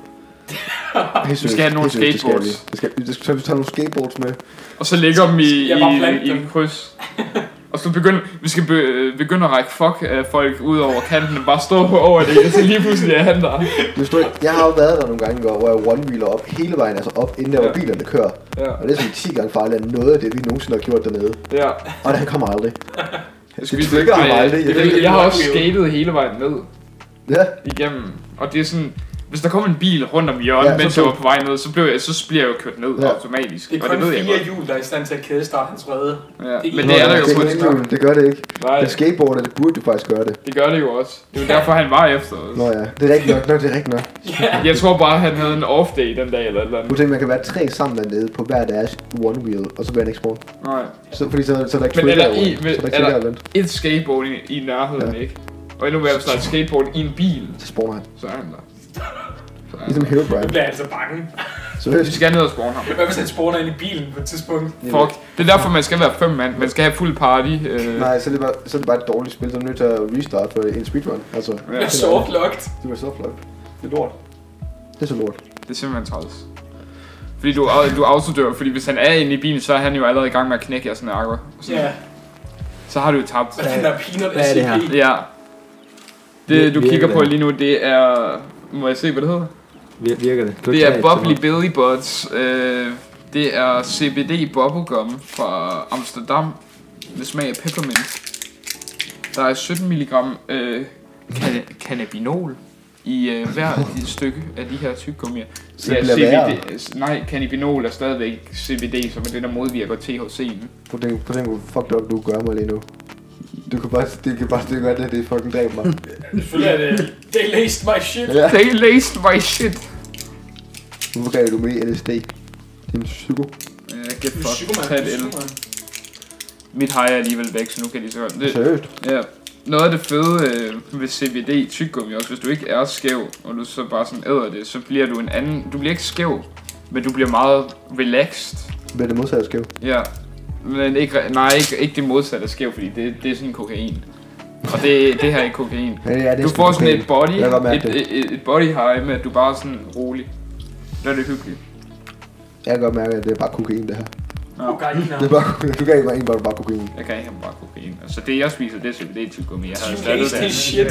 Vi skal have nogle skateboards. Det skal, det skal, vi tage nogle skateboards med. Og så lægger dem i, i, i en kryds. Og så begynder vi skal be, begynde at række fuck af folk ud over kanten og bare stå på over det, og så lige pludselig er han der. Jeg har jo været der nogle gange, hvor jeg one-wheeler op hele vejen, altså op, inden der ja. hvor bilerne kører. Ja. Og det er sådan ti gange farligt, at noget af det, vi nogensinde har gjort dernede. Ja. Og det han kommer aldrig. Jeg, skal vi trigger ham aldrig. Jeg, jeg, jeg har også skatet hele vejen ned. Ja. Igennem. Og det er sådan... Hvis der kom en bil rundt om hjørnet, ja, mens jeg var på vej ned, så, blev jeg, så bliver jeg jo kørt ned ja. automatisk. Det er kun fire hjul, der er i stand til at kædestarte hans røde. Ja. Det men det er der jo på et tidspunkt. Det gør det ikke. Nej. Det skateboarder, det burde jo faktisk gøre det. Det gør det jo også. Det er jo derfor, han var efter os. Nå ja, det er rigtigt nok. Nå, det er rigtigt nok. Yeah. Jeg tror bare, han havde en off day den dag eller et eller andet. Du tænker, man kan være tre sammen dernede på hver deres one wheel, og så bliver han ikke spawn. Nej. Så, fordi så, så er der ikke men er der, i, så er der, er der et skateboard i, i nærheden, ja. ikke? Og endnu mere, hvis der er et skateboard i en bil, så spawner han. Så er han der. Ligesom Herobrine. Nu bliver jeg altså bange. Så vi skal ned og spawne ham. Hvad hvis han spawner ind i bilen på et tidspunkt? Fuck. Det er derfor, man skal være fem mand. Man skal have fuld party. Øh. Nej, så er, det bare, så er det bare et dårligt spil, så er du nødt til at restart for en speedrun. Altså, ja. Det er softlocked. Det er softlocked. Det er lort. Det er så lort. Det er simpelthen træls. Fordi du, du autodør, fordi hvis han er inde i bilen, så er han jo allerede i gang med at knække jeres nakker. Ja. Så har du jo tabt. Hvad er den der peanut S C P? Ja. Det du kigger på lige nu, det er... Må jeg se, hvad det hedder? Virker det? Det er Bubbly Billy Buds. Øh, det er C B D bubblegum fra Amsterdam med smag af peppermint. Der er sytten milligram øh, can- cannabinol i øh, hver stykke af de her tyggegummier. Så det bliver C B D, nej, cannabinol er stadigvæk C B D, som er det der modvirker T H C'en. På den, på den hvor fucked up du gør mig lige nu. Du kan bare, det kan bare stykke godt, at det er fucking dræb mig. Selvfølgelig er det, they laced my shit. Ja. They laced my shit. Hvorfor gav du med i L S D? Det er en psyko. Ja, get fucked. Tag et el. Mit hej er alligevel væk, så nu kan de så godt. Det, seriøst? Ja. Noget af det fede øh, ved C B D tyggegummi også, hvis du ikke er skæv, og du så bare sådan æder det, så bliver du en anden, du bliver ikke skæv, men du bliver meget relaxed. Bliver det modsatte skæv? Ja. Men ikke, nej, ikke, ikke det modsatte af skæv, fordi det, det er sådan kokain. Og det, det her er ikke kokain. Ja, ja, du får sådan et body, et, et, et body high med, at du bare er sådan rolig. Det er det hyggeligt. Jeg kan godt mærke, at det er bare kokain det her. Ja. Kokain, det er bare, du kan ikke bare, bare kokain. Jeg kan ikke bare kokain. Altså det jeg spiser, det er C B D-tyggegummi. Jeg har startet det. Shit.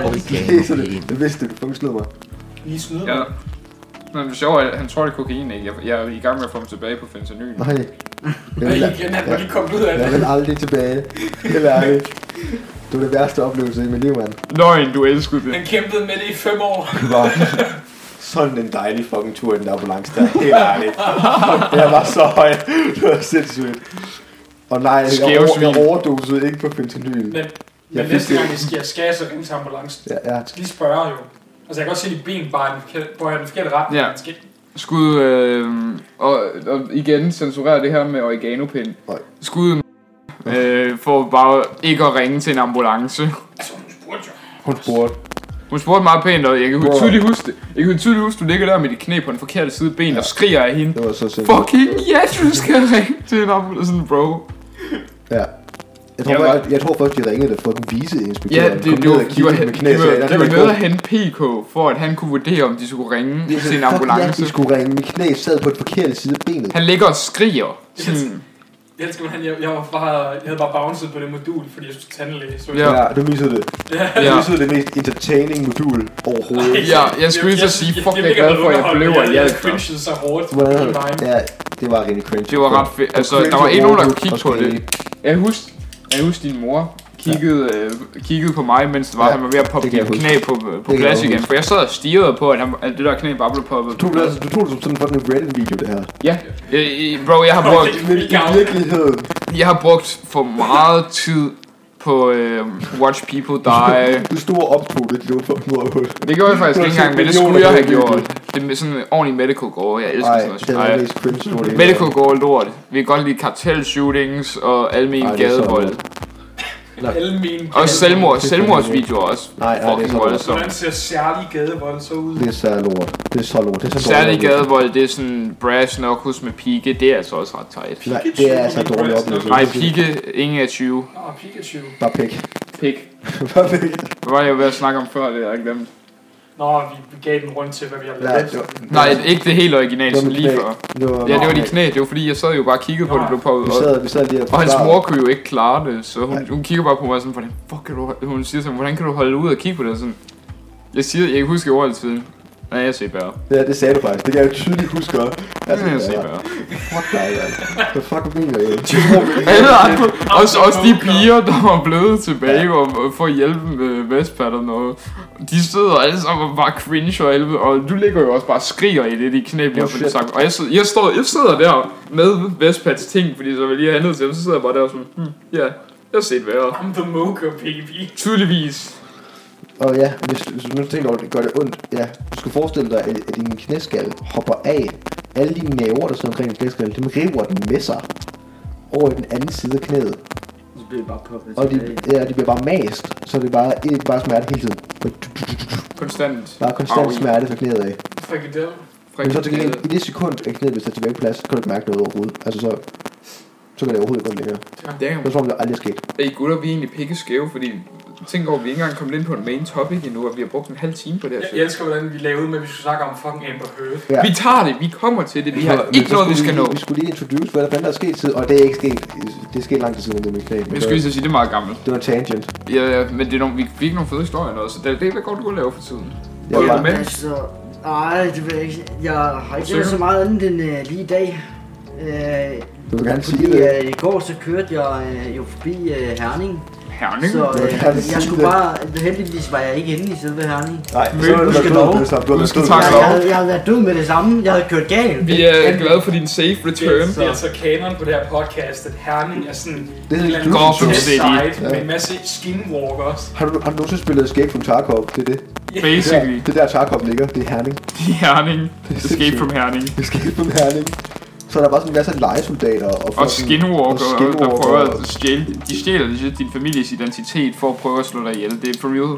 Det, det vidste du, du fucking slid mig. Lige snyder mig. Ja. Men det sjove er, at han tror det er kokain, ikke? Jeg, jeg er i gang med at få ham tilbage på fentanyl. Nej. Jeg vil, igen, han var lige kommet ud af det. Jeg vil aldrig tilbage. Helt ærligt. Det var det værste oplevelse i mit liv, mand. Løgn, du elskede det. Han kæmpede med det i fem år. Det var sådan en dejlig fucking tur i den der ambulance der. Helt ærligt. Jeg var så høj. Det var sindssygt. Og nej, jeg, over, jeg overdosede ikke på fentanyl. Men, men næste gang, I skal, skal jeg så ringe til ambulancen. Ja, ja. Jeg skal lige spørge jo. Altså jeg kan godt se, at dit ben bare er den forkerte retning. Ja. Skud, øh, og, og igen censurere det her med oreganopind. Skud øh, for bare ikke at ringe til en ambulance. Altså hun spurgte jo. Hun spurgte. Hun spurgte meget pænt, og jeg kan tydeligt huske det. Jeg kan tydeligt huske, du ligger der med dit knæ på den forkerte side ben ja. og skriger af hende. Det var så sindssygt. Fucking yes, du skal ringe til en ambulance, sådan bro. Ja. Jeg tror, jeg, var, jeg, jeg tror faktisk, de ringede det for at vise inspektøren. Ja, det, det, det var, de var, de var, de var nede at hente P K, for at han kunne vurdere, om de skulle ringe ja, til en ambulance. Ja, de skulle ringe. Mit knæ sad på den forkerte side af benet. Han ligger og skriger. Sådan. Jeg elsker, han, jeg, jeg, var bare, jeg havde bare bounced på det modul, fordi jeg skulle tandlæge. Så ja, ja, du missede det. Ja. Du missede det mest entertaining modul overhovedet. Ja, jeg skulle lige så sige, fuck, jeg er glad for, at jeg blev og hjalp dig. Jeg cringede så hårdt. Ja, det var rigtig cringe. Det var ret fedt. Altså, der var endnu, der kunne kigge på det. Jeg husker, jeg husker din mor kiggede, øh, kiggede på mig, mens det var, Ja, han var ved at poppe det kan dit jeg knæ på, på kan plads jeg igen. huske. For jeg sad og stirrede på, at, han, at det der knæ bare blev poppet Du på tog det, plads. altså, du tog det som sådan en fucking Reddit-video, det her. Ja, øh, bro, jeg har brugt, Men i virkeligheden. jeg har brugt for meget tid på øh, Watch People Die. Du stod og optog det, det var fucking morhul. Det gjorde jeg faktisk ikke engang, men det skulle jeg have gjort. Det er sådan en ordentlig medical gore, jeg elsker Ej, sådan det er noget. den mest cringe store del. Medical gore lort. Vi kan godt lide kartelshootings og almen Ej, det er så gadevold. lort. Alle mine Og selvmord, Det er selvmordsvideoer også. Nej, nej, det er Fucking så lort. voldsomt. Hvordan ser særlig gadevold så ud? Det er så lort. Det er så lort. Det er så Særlig dårligt. gadevold, det er sådan brass knuckles med pigge, det er altså også ret tight. Nej, det er altså dårligt oplevelse. Nej, pigge, ingen af tyve. Nå, Pikachu. Bare pik. Pik. Bare pik. Hvad var jeg ved at snakke om før, det har jeg glemt. Nå, vi gav den rundt til, hvad vi har Nej, lavet. det var, Nej, ikke det helt originale, det var som mit lige knæ. før. Det var, Ja, det var de knæ, det var fordi, jeg sad jo bare og kiggede på, Nå. det blev poppet Vi op. sad, vi sad lige og Og hans forklarede. mor kunne jo ikke klare det, så hun, Nej. hun kigger bare på mig sådan, hvordan fuck kan du, hun siger sådan, hvordan kan du holde ud og kigge på det? Sådan, jeg siger, jeg kan huske over altid. Nej, jeg ser bare. Ja, det sagde du faktisk. Det kan jeg jo tydeligt huske også. Altså, Jeg det ser er- bare. Fuck dig, altså. Hvad fuck mener jeg? Alle andre, også, også de piger, der var blevet tilbage og, og for at hjælpe med Vestpatterne og de sidder alle sammen og bare cringe og helvede, og du ligger jo også bare og skriger i det, de knæ bliver Oh, for shit. det sagt. Og jeg, sidder, jeg, står, jeg sidder der med Vestpats ting, fordi så vil lige have handlet til dem, så sidder jeg bare der og sådan, hmm, ja, jeg har set værre. I'm the mocha, baby. Tydeligvis. Og ja, hvis, hvis du nu tænker over det, gør det ondt. Ja, du skal forestille dig, at, at din knæskal hopper af. Alle de naver, der sidder omkring din knæskal, dem river den med sig over i den anden side af knæet. Så bliver det bare poppet Og de, tilbage. ja, de bliver bare mast, så det er bare, det er bare smerte hele tiden. Konstant. Der er konstant Au. smerte fra knæet af. Frikadelle. Men så til gengæld, i det sekund, at knæet bliver sat tilbage på plads, så kan du ikke mærke noget overhovedet. Altså så, så kan det overhovedet ikke gå længere. Damn. Det er som om, det aldrig er sket. Ey gutter, vi er egentlig pikke skæve, fordi tænk over, at vi ikke engang kommet ind på en main topic endnu, og vi har brugt en halv time på det her Jeg, shit. jeg elsker, hvordan vi lavede med, at vi skulle snakke om fucking Amber Heard. Ja. Vi tager det, vi kommer til det, vi har Men ikke så noget, vi skulle skal lige- nå. Vi skulle lige introduce, hvad der fanden der er sket siden, og det er ikke sket. Det er sket lang tid siden, det er mit knæ. men Jeg skulle lige så sige, det er meget gammelt. Det var en tangent. Ja, ja, men det er nogle, vi fik nogle fede historier og noget, så det er det, hvad går du at lave for tiden? Jeg Hvor var er bare, du med? Altså, nej, det ved jeg ikke. Jeg har ikke Sikker? gjort så meget andet end uh, lige i dag. Uh, du vil gerne sige fordi det. uh, i går så kørte jeg uh, jo forbi uh, Herning. Herning? Så Du vil uh, gerne sige jeg skulle det. bare, heldigvis var jeg ikke inde i selve Herning. Nej, Men så er du det skal været død lov. med det samme. Du har Du været skal død takke med Jeg, det lov. samme. havde, jeg havde været død med det samme. Jeg havde kørt galt. Vi er Men- glade for din safe Det er, return. det er altså kanon på det her podcast, at Herning er sådan Det er en eller anden Gotham test City. site Ja. med en masse skinwalkers. Har du, har du nogensinde spillet Escape from Tarkov? Det er det. Basically. Det er der Tarkov ligger. Det er Herning. I Herning. Det er Escape sindssygt. from Herning. Escape from Herning. Så er der bare sådan en masse lejesoldater og, Og fucking- skinwalker, og der skinwalker. prøver at stjæle, de stjæler legit din families identitet for at prøve at slå dig ihjel. Det er for real.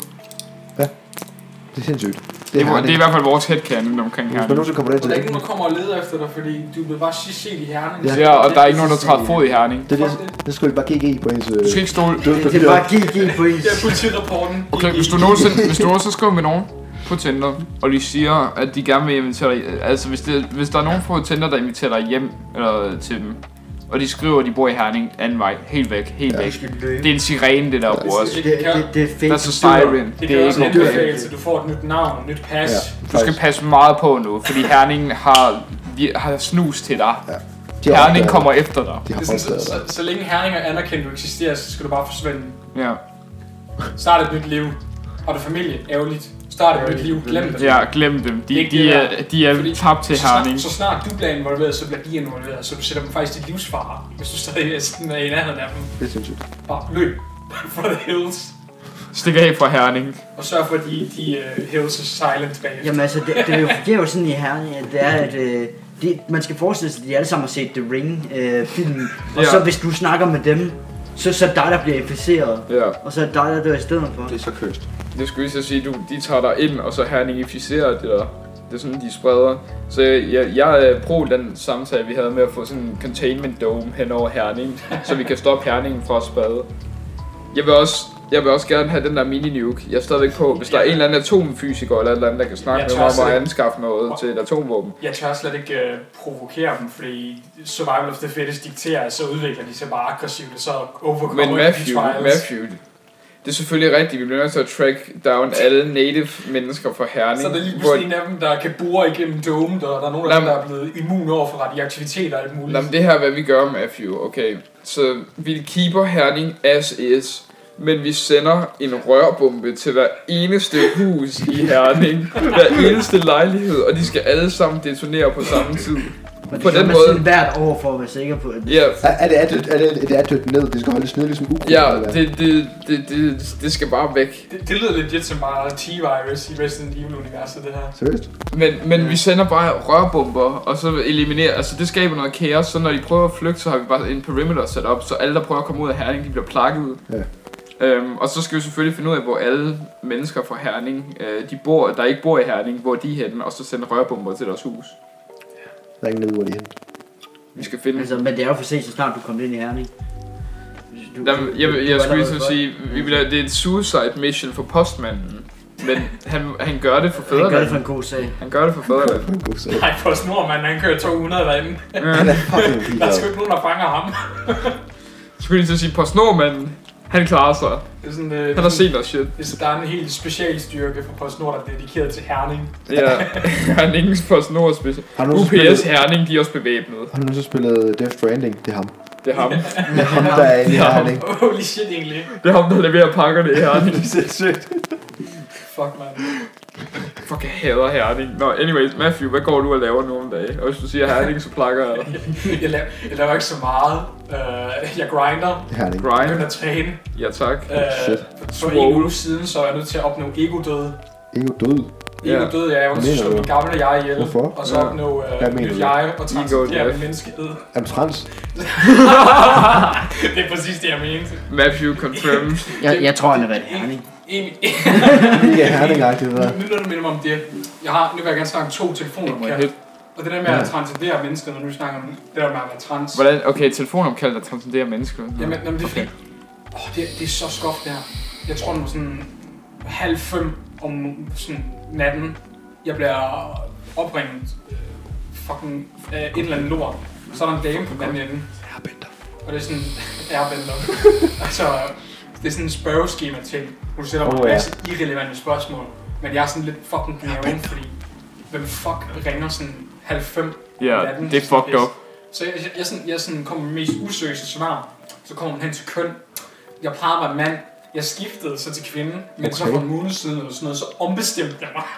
Det er sindssygt. Det er, Herning. det er i hvert fald vores headcanon omkring Hvis man Herning. nogensinde kommer Og ind der til er det. ikke nogen, der kommer og leder efter dig, fordi du bliver bare sidst set i Herning. Ja. Ja, og der er ikke nogen, der træder fod i Herning. Det er det. Det skal vi bare kigge i på hendes... øh, Du skal ikke stole. døde Det er bare G G på ens. Det er politirapporten. Okay, hvis du nogensinde, hvis du nogensinde skriver med nogen på Tinder, og de siger, at de gerne vil invitere dig, altså hvis, det, hvis der er nogen på Tinder, der inviterer dig hjem eller til dem, og de skriver, at de bor i Herning, anden vej, helt væk, helt Ja. væk. Det er en sirene, det der, bror. Det, Det, det, kan, det, det er fake. Der er så siren. det Det kan er også ikke nogen anbefales, at du får et nyt navn, et nyt pas. Ja, Du skal passe meget på nu, fordi Herning har, de har snus til dig. Ja. De har Herning opdaget kommer det. efter dig. De Det har er sådan, så, opdaget det. så, så længe Herning er anerkendt, du eksisterer, så skal du bare forsvinde. Ja. Start et nyt liv. Har du familie? Ærgerligt. Start et nyt liv. Glem det. Ja, glem dem. De, Ikke de, det er, der. de er Fordi tabt til så snart, Herning. så snart du bliver involveret, så bliver de involveret. Så du sætter dem faktisk i livsfare, hvis du stadig er sådan en anden af dem. Det er sindssygt. Bare løb for the hills. Stik af fra Herning. Og sørg for, at de, de uh, hills er silent bagefter. Jamen altså, det, det, er jo, det er jo sådan i Herning, at det er, at øh, de, man skal forestille sig, at de alle sammen har set The Ring-filmen. Og Ja. så hvis du snakker med dem, så, så er det dig, der bliver inficeret. Ja. Og så er det dig, der dør i stedet for. Det er så køst. Det skulle jeg så sige, du, de tager dig ind, og så herningificerer det der. Det er sådan, de spreder. Så jeg, jeg, jeg er pro den samtale, vi havde med at få sådan en containment dome hen over Herning, så vi kan stoppe Herningen fra at sprede. Jeg vil også, jeg vil også gerne have den der mini-nuke. Jeg er stadigvæk på, hvis der er en eller anden atomfysiker eller et eller andet, der kan snakke Jeg med tør mig om slet at ikke. anskaffe noget til et atomvåben. Jeg tør slet ikke uh, provokere dem, fordi survival of the fittest dikterer, så udvikler de sig bare aggressivt, og så overkommer Men de Matthew, trials. Matthew, det er selvfølgelig rigtigt. Vi bliver nødt til at track down alle native mennesker fra Herning. Så er der lige hvor- pludselig en af dem, der kan bore igennem domen, og der er nogen af Nå, dem, der er blevet immun over for radioaktivitet og alt muligt. Nå, men det her er, hvad vi gør, Matthew, okay? Så vi keeper Herning as is. Men vi sender en rørbombe til hver eneste hus i Herning. Hver eneste lejlighed, og de skal alle sammen detonere på samme tid. Og på den måde hvert år for at være sikker på at ja. Er, er det er det er det, det er dødt ned? Det skal holdes ned ligesom ukrudt. Ja, det det det det det skal bare væk. Det, det lyder legit som bare T-virus i Resident Evil universet det her. Seriøst? Men men ja. Vi sender bare rørbomber og så eliminerer, altså det skaber noget kaos, så når de prøver at flygte, så har vi bare en perimeter sat op, så alle der prøver at komme ud af Herning, de bliver plakket ud. Ja. Øhm, og så skal vi selvfølgelig finde ud af, hvor alle mennesker fra Herning, øh, de bor, der ikke bor i Herning, hvor de er henne, og så sende rørbomber til deres hus. Der er ingen nede, hvor de er henne. Vi skal finde... Altså, men det er jo for sent, så snart du kommer ind i Herning. Du, Jamen, jeg, jeg, jeg skulle lige så sige, vi vil, det er et suicide mission for postmanden. Men han, han gør det for fædreland. Han gør det for en god sag. Han gør det for fædreland. for en god sag. Nej, PostNord, han kører to hundrede derinde. Ja. Han er fucking der er sgu ikke nogen, der fanger ham. Jeg skulle lige så sige, PostNord-manden, han klarer sig. Det er sådan, øh, han har set noget shit. Det er, der er en helt specialstyrke fra PostNord, der er dedikeret til Herning. Ja, Hernings PostNord special. U P S Herning, de er også bevæbnet. Har du så spillet Death Stranding? Det er ham. Det er ham. Det er ham, der er i Herning. Holy shit, egentlig. Det er ham, der leverer pakkerne i Herning. Det er sindssygt. Fuck, man. Fuck, jeg hader Herning. Nå, anyways, Matthew, hvad går du og laver nogle dage? Og hvis du siger Herning, så plakker jeg. jeg, laver, jeg laver ikke så meget. Uh, jeg grinder. Herning. Grind. Jeg begynder at træne. Ja, tak. Uh, Shit. For en uge siden, så er jeg nødt til at opnå ego-død. Ego-død? Ego-død, ja. Jeg vil slå min gamle jeg ihjel. Hvorfor? Og så opnå uh, nyt jeg og transcendere min menneskehed. Er du trans? Det er præcis det, jeg mente. Matthew confirmed. jeg, jeg tror, han har været i Herning. Ikke Herning-agtigt, hvad? Nu når du minder mig om det. Jeg har, nu vil jeg gerne snakke om to telefonopkald. Og det der med at transcendere mennesker, når du snakker om det der med at være trans. Hvordan? Okay, telefonopkald, der transcenderer mennesker. Jamen, jamen det er fordi, åh, det, det er så skoft det her. Jeg tror, det var sådan halv fem om sådan natten. Jeg bliver opringet øh, fucking øh, et eller andet lort. Så er der en dame på den anden ende. Airbender. Og det er sådan airbender. Altså, det er sådan en spørgeskema ting, hvor du sætter mig oh, en ja. masse irrelevante spørgsmål. Men jeg er sådan lidt fucking gnæven, fordi hvem fuck ringer sådan halv fem ja, natten? det er fucked up. Så jeg, jeg, jeg, sådan, jeg sådan kommer med mest useriøse svar. Så kommer hun hen til køn. Jeg plejede at være mand. Jeg skiftede så til kvinde, men okay. så for en måned siden eller sådan noget, så ombestemte jeg mig.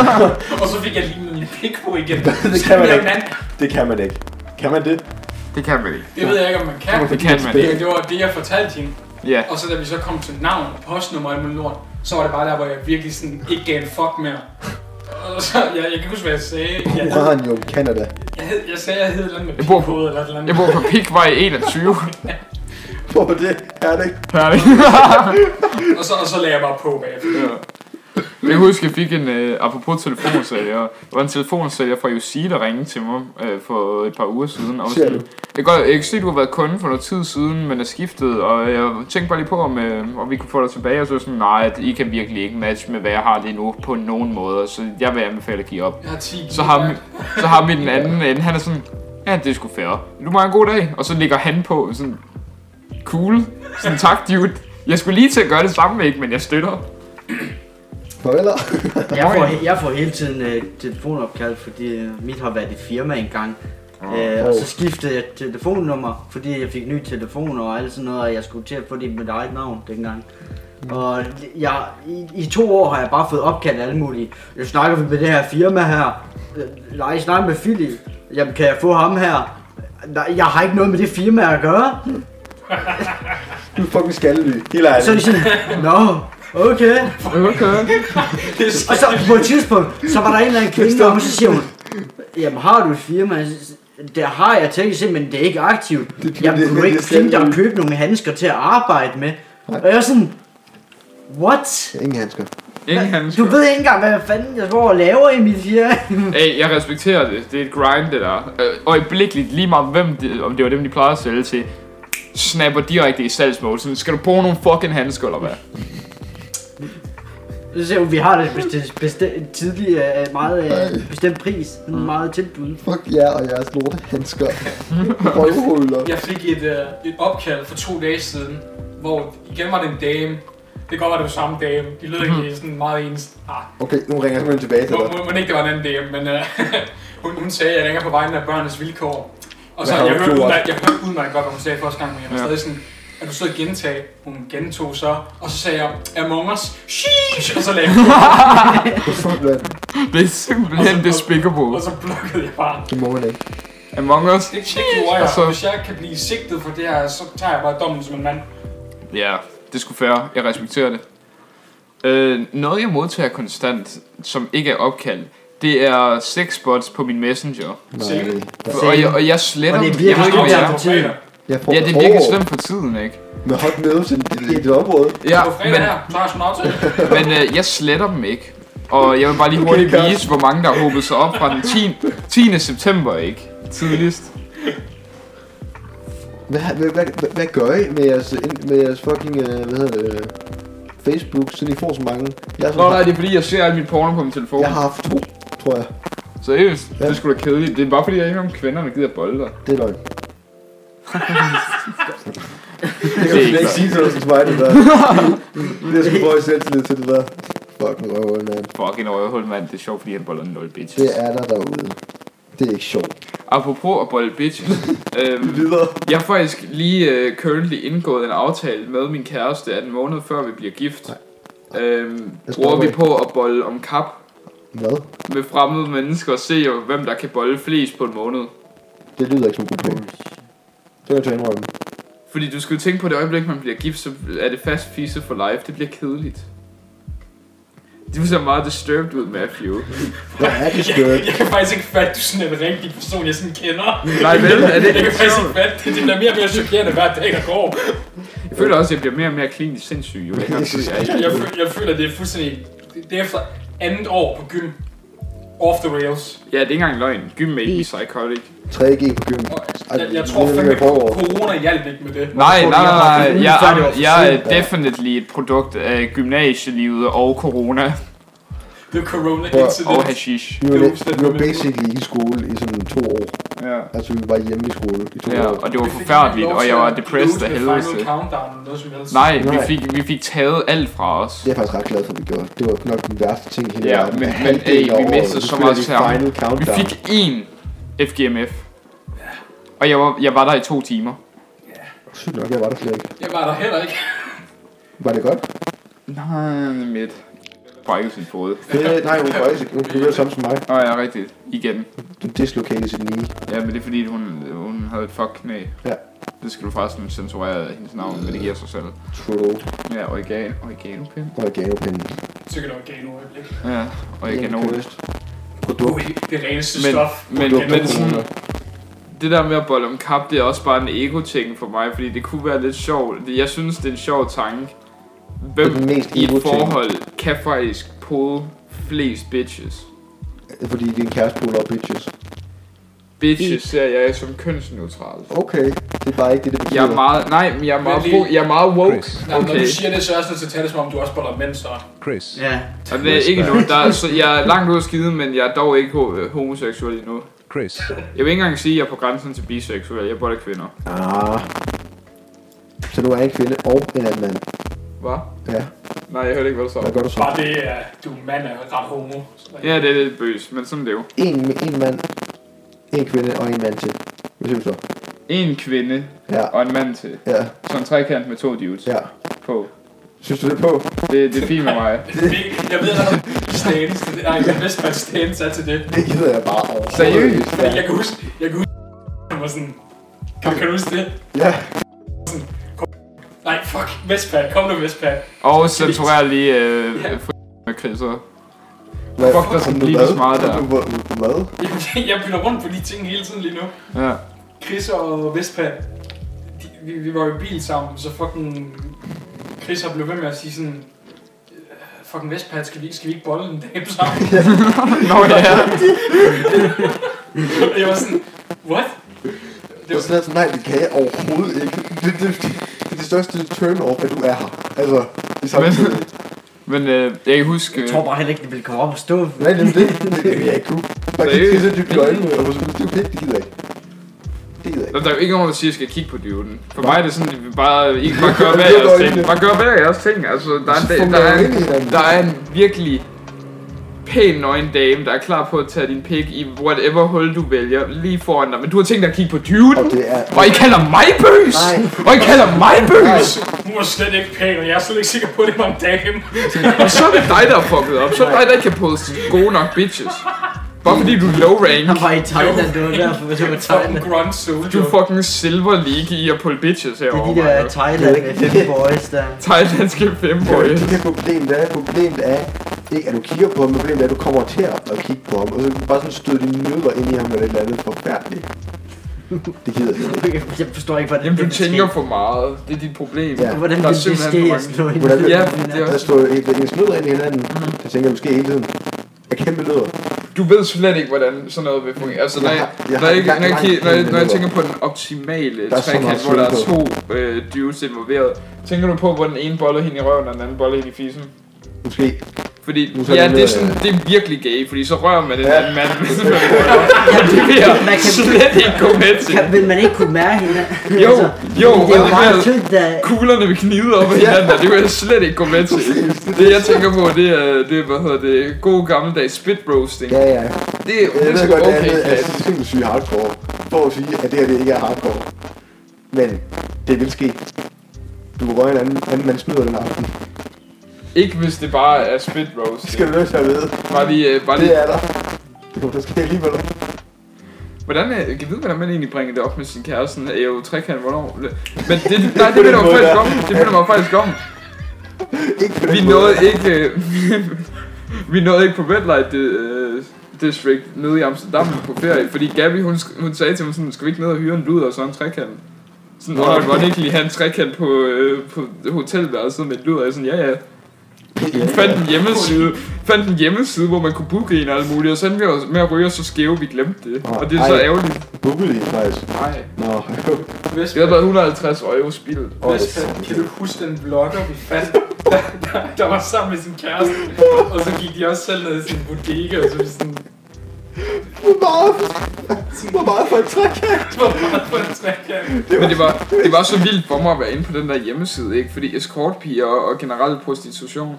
Og så fik jeg lige min pik på igen. Det kan man ikke. Mand. Det kan man ikke. Kan man det? Det kan man ikke. Det ved jeg ikke, om man kan. Det kan man ikke. Det var det, jeg fortalte hende. Ja. Og så da vi så kom til navn og postnummer og alt muligt lort, så var det bare der, hvor jeg virkelig sådan ikke gav en fuck mere. Og så, jeg, jeg kan huske, hvad jeg sagde. Jeg Uranium, Canada. Jeg, hed, jeg sagde, jeg hed et eller andet med pikhoved eller et eller andet. Jeg bor på Pikvej enogtyve. Hvor var det? Herning. Herning. og, så, og så lagde jeg bare på bagefter. Ja. Jeg husker, jeg fik en, uh, apropos telefonsælger, der var en telefonsælger fra U C, der ringede til mig uh, for et par uger siden. Og sådan, jeg, kan, jeg kan se, at du har været kunde for noget tid siden, men er skiftet, og jeg tænkte bare lige på, om, uh, om vi kunne få dig tilbage, og så sådan, nej, I kan virkelig ikke matche med, hvad jeg har lige nu på nogen måde, så jeg vil anbefale at give op. Jeg har ti. Så har, så har vi den anden ende, han er sådan, ja, det er sgu fair. Du må have en god dag, og så ligger han på, sådan, cool, sådan, tak dude. Jeg skulle lige til at gøre det samme, ikke, men jeg støtter. Farveler. jeg, får, jeg får hele tiden uh, telefonopkald, fordi uh, mit har været et firma engang. Oh. Uh, og så skiftede jeg telefonnummer, fordi jeg fik ny telefon og alt sådan noget, og jeg skulle til at få det med mit eget navn dengang. Mm. Og jeg, i, i to år har jeg bare fået opkald alle mulige. Jeg snakker med det her firma her. Nej, jeg snakker med Philip. Jamen, kan jeg få ham her? Nej, jeg har ikke noget med det firma at gøre. Du er fucking skaldely. Helt ærligt. Så er de sådan, nå. Okay. Okay. Og så på et tidspunkt, så var der en eller anden kvinde, og så siger hun, jamen har du et firma? Der har jeg tænkt sig, men det er ikke aktivt. Jeg kunne ikke tænke dig at købe nogle handsker til at arbejde med. Og jeg er sådan, what? Ingen handsker. Ingen handsker. Du ved ikke engang, hvad fanden jeg går og laver i mit firma. Hey, jeg respekterer det. Det er et grind, det der. Øh, øjeblikkeligt, lige meget hvem det, om det var dem, de plejede at sælge til, snapper direkte i salgsmål. Sådan, skal du bruge nogle fucking handsker, eller hvad? Så ser vi har det bestemt, bestemt tidligere meget øh, bestemt pris, mm. meget tilbud. Fuck ja, yeah, og jeres lorte handsker. Røvhuller. Jeg fik et, uh, et opkald for to dage siden, hvor igen var det en dame. Det kan godt være, det var samme dame. De lød ikke sådan meget ens. Ah. Okay, nu ringer jeg simpelthen tilbage til dig. Må, må, må ikke, det var en anden dame, men uh, hun, hun sagde, at jeg ringer på vegne af børnenes vilkår. Og så jeg hørte udmærket, jeg hørte udmærket godt, hvad hun sagde første gang, men jeg var ja. stadig sådan, at du stod og gentage. Hun gentog så, og så sagde jeg, Among Us, sheesh, og så lavede jeg. Det er simpelthen despicable. Og så blokkede jeg bare. Det må man ikke. Among Us, Det, det gjorde jeg, og hvis jeg kan blive sigtet for det her, så tager jeg bare dommen som en mand. Ja, det er sgu fair. Jeg respekterer det. Øh, noget jeg modtager konstant, som ikke er opkald, det er sexbots på min Messenger. Nej. Og jeg, og jeg sletter Og det er dem. virkelig Jeg ved ikke, hvad slemt jeg for er. Jeg får Ja, det er virkelig slemt for tiden, ikke? Med hot news i dit område. Ja, På fredag men, her, så har jeg sådan en aftale. men øh, jeg sletter dem ikke. Og jeg vil bare lige hurtigt Okay, vise, hvor mange der har hobet sig op fra den tiende september, ikke? Tidligst. Hvad, hvad, hvad, hvad, hvad gør I med jeres, med jeres fucking, uh, hvad hedder det, Facebook, siden I får så mange? Jeg, Nå nej, det er fordi, jeg ser alt mit porno på min telefon. jeg har haft to, tror jeg. Seriøst? Ja. Det er sgu da kedeligt. Det er bare fordi, jeg ikke har nogen kvinder, der gider bolde dig. Det er løgn. Det kan Det er du ikke ikke sige til dig som mig, det der. Det er sgu prøve selvtillid til det der. Fucking røvhul, mand. Fucking røvhul, mand. Det er sjovt, fordi han boller nul bitches. Det er der derude. Det er ikke sjovt. Apropos at bolle bitches. øhm, Videre. jeg har faktisk lige uh, currently indgået en aftale med min kæreste, at en måned før vi bliver gift, øhm, Jeg bruger stopper vi ikke. på at bolle om kap Hvad? med fremmede mennesker og se, hvem der kan bolle flest på en måned. Det lyder ikke som en god plan. Det er jeg indrømme. Fordi du skal jo tænke på det øjeblik, man bliver gift, så er det fast fisse for life. Det bliver kedeligt. Du ser meget disturbed ud, Matthew. Hvad er det Jeg, skørt? jeg kan faktisk ikke fatte, at du er sådan en rigtig person, jeg sådan kender. Nej, vel? Er det Jeg kan ikke faktisk sjovt? ikke fatte det. Det bliver mere og mere chokerende hver dag, der går. Jeg føler også, at jeg bliver mere og mere klinisk sindssyg, jo længere tid jeg er i. Jeg, jeg, føl- jeg føler, det er fuldstændig... Det er efter andet år på gym. Off the rails. Ja, det er ikke engang løgn. Gym made me psychotic. tre G på gym. Og Ej, jeg, jeg det tror er det, fandme, jeg prøver over. corona hjalp ikke med det. Nej, nej, nej, nej. Jeg, Før det var er, for jeg er sent, ja. definitely et produkt af gymnasielivet og corona The corona Prøv at- incident. og hashish. Vi var, Det er lidt- fuldstændig vi var vildt. basically i skole i sådan to år. Ja. Altså vi var hjemme i skole i to Ja, år. og det var Vi fik forfærdeligt, ikke lov og til jeg var at depressed af lose the helvede final til. countdown eller noget som helst. Nej, vi Nej. fik, vi fik taget alt fra os. Det er jeg faktisk ret glad for, at vi gjorde. Det var nok den værste ting i hele Ja, verden. men, men Halvdelen ey, af vi året, mistede så så spiller meget de term. Final Vi Countdown. fik én F G M F. Og jeg var, jeg var der i to timer. Sygt nok, jeg var der slet ikke. Jeg var der heller ikke. Var det godt? Nej, midt. Brækket sin fod. Det, nej, hun var faktisk hun gjorde det samme som mig. Nå ja, rigtigt. Igen. Du dislocated sit knee. Ja, men det er fordi, hun, hun havde et fuck knæ. Ja. Det skal du forresten censurere af hendes navn, men det giver sig selv. True. Ja, organ, organopind. Oreganopinden. Tykker det var gay nu øjeblik. Ja, oregano. Produkt. Det reneste Men, stof. men, Produkt men af sådan, corona. det der med at bolle om kap, det er også bare en ego-ting for mig, fordi det kunne være lidt sjovt. Det- Jeg synes, det er en sjov tanke. Det er Hvem den mest i et ego-ting. forhold kan faktisk pull flest bitches? Fordi det er en kærestepoler og bitches. Bitches ser jeg som kønsneutral. Okay, det er bare ikke det, det betyder. Jeg er meget, nej, men jeg er meget, Men lige- wo- jeg er meget woke. Chris. Nej, men når Okay. du siger det, så er jeg også nødt til at tage det som om, du også boller mænd, så... Chris. Ja. Og det er ikke nu. Der er, så jeg er langt ude af skide, men jeg er dog ikke ho- homoseksuel endnu. Chris. Jeg vil ikke engang sige, at jeg er på grænsen til biseksuel. Jeg boller kvinder. Ah. Så nu er en kvinde og en anden mand. Hvad? Ja, Nej, jeg hørte ikke, hvad du hvad sagde. gør du så? Bare det, er, du mand er ret homo. Så Ja, det er lidt bøs, men sådan er det jo. En, en mand, en kvinde og en mand til. Hvad siger du så? En kvinde Ja, og en mand til. ja, Så en trekant med to dudes ja. på. Synes du det er på? Det, det er fint med mig. Jeg ved, at stance til det. Nej, jeg vidste, hvad stance er til det. Det gider jeg bare over. Seriøst? Men jeg kan huske, jeg kan huske, han var sådan... Kan, kan du huske det? Ja. Nej, fuck, Vestpad, kom nu Vestpad. Og censurerer lige øh, fri med kriser. Hvad, Fuck, der skal kom du blive hvad? så meget der. Kom du på- på mad? Jeg, jeg bytter rundt på de ting hele tiden lige nu. Ja. Chris og Vestpad, de, vi, vi var jo i bil sammen, så fucking... Chris har blevet ved med at sige sådan... Fucking Vestpad, skal vi, skal vi ikke bolle en dag sammen? Nå ja. Og jeg var sådan, what? Det var sådan, nej, det kan jeg overhovedet ikke. Det, det, det, det er det største turn-off, at du er her. Altså, i samtidig. Men øh, jeg kan huske... Jeg tror bare heller ikke, det ville komme op og stå. Nej, det, det, det, det vil jeg ikke kunne. Bare kigge Seriøst? så dybt i øjnene, og så det er jo pænt, det gider jeg ikke. Det gider jeg ikke. Der er jo ikke nogen, der siger, at jeg skal kigge på dyvden. For mig er det sådan, at vi bare, ikke bare gør hver jeres ting. Bare gør hver jeres ting. Altså, der er, Så en, får der, man er jo ind i en, hinanden. der er en virkelig pæn nøgen dame, der er klar på at tage din pik i whatever hul du vælger, lige foran dig. Men du har tænkt dig at kigge på dyven, Og det er... og I kalder mig bøs! Og I kalder mig bøs! Hun var slet ikke pæn, og jeg er slet ikke sikker på, at det var en dame. Og så er det dig, der er fucket op. Så er det dig, der ikke kan poste gode nok bitches. Bare fordi du er low rank. Han var i Thailand, det var derfor, hvis det var Thailand. Grunt soldier. Du er fucking silver league i at pulle bitches Det er herovre. de der Mario. Thailand med fem boys der. Thailandske femboys. Det problemet er, problemet er ikke at du kigger på ham, problemet er at du kommer til at kigge på ham, og så bare sådan støde dine nødder ind i ham med et eller andet forfærdeligt. Det gider jeg ikke. Jeg forstår ikke, hvordan Jamen, du det tænker for meget. Det er dit problem. Ja. Hvordan Der er vil det simpelthen ske for at mange- slå hende? Hvordan- Ja, Ja, det er Der også. står et, en snødder ind i hinanden. Det tænker jeg måske hele tiden. Jeg kæmpe lyder. Du ved slet ikke, hvordan sådan noget vil fungere. Altså, når Jeg jeg, har- jeg når har jeg, langt- når jeg, langt kigger- når jeg, kæmpe når jeg lyder. tænker på den optimale Der er så trekant, meget hvor der er sved to øh, dudes involveret, tænker du på, hvor den ene boller hende i røven, og den anden boller hende i fisen? Måske. Fordi, Nu så er ja, det det er, noget, sådan, ja. det er virkelig gay, fordi så rører man den Ja. anden mand, hvis man rører. Det vil jeg Man kan- slet ikke gå med til. Kan, vil man ikke kunne mærke hende? Jo, Altså, jo, det er jo og meget det tykt, der... kuglerne vil knive op ad hinanden, og det vil jeg slet ikke gå med til. Det jeg tænker på, det er, det er hvad hedder det, god gammeldags spit roasting. Ja, ja. Det, det Jeg er ved sgu godt, okay. det er fedt. altså sindssygt hardcore. For at sige, at det her det ikke er hardcore. Men det vil ske. Du vil røge en anden, anden mand snyder den aften. Ikke hvis det bare er spit Det roasting. skal du nødt til at vide. Bare lige, øh, bare lige. Det er der. Jo, der skal alligevel. Hvordan, er- kan jeg vide, hvordan man egentlig bringer det op med sin kæreste? Er jo trekant, hvornår? Men det, nej, det minder mig faktisk om. Det minder mig faktisk om. Ikke på den Vi måde. nåede ikke, øh, vi nåede ikke på Red Light øh, District nede i Amsterdam på ferie, fordi Gabby, hun, sk- hun sagde til mig sådan, skal vi ikke ned og hyre en luder og så en trekant? Sådan, Nå. hvor man ikke lige have en trekant på, øh, på hotelværelset med et luder, og jeg sådan, ja ja. Ja, Fandt en hjemmeside, fandt en hjemmeside, hvor man kunne booke en og alt muligt, og så endte vi med at ryge os så skæve, vi glemte det. Nå, Og det er så ej. ærgerligt. Google det faktisk. Nej. Nå, jo. Hvis, Det har været et hundrede og halvtreds euro spildt. Åh, hvis, det er kan, kan du huske den vlogger, vi fandt, der, der, der var sammen med sin kæreste, og så gik de også selv ned i sin bodega, og så var de sådan, Hvor meget? Hvor meget for en trekant? hvor meget for en trekant. Men det var, det var så vildt for mig at være inde på den der hjemmeside, ikke? Fordi escortpiger og, og generelt prostitution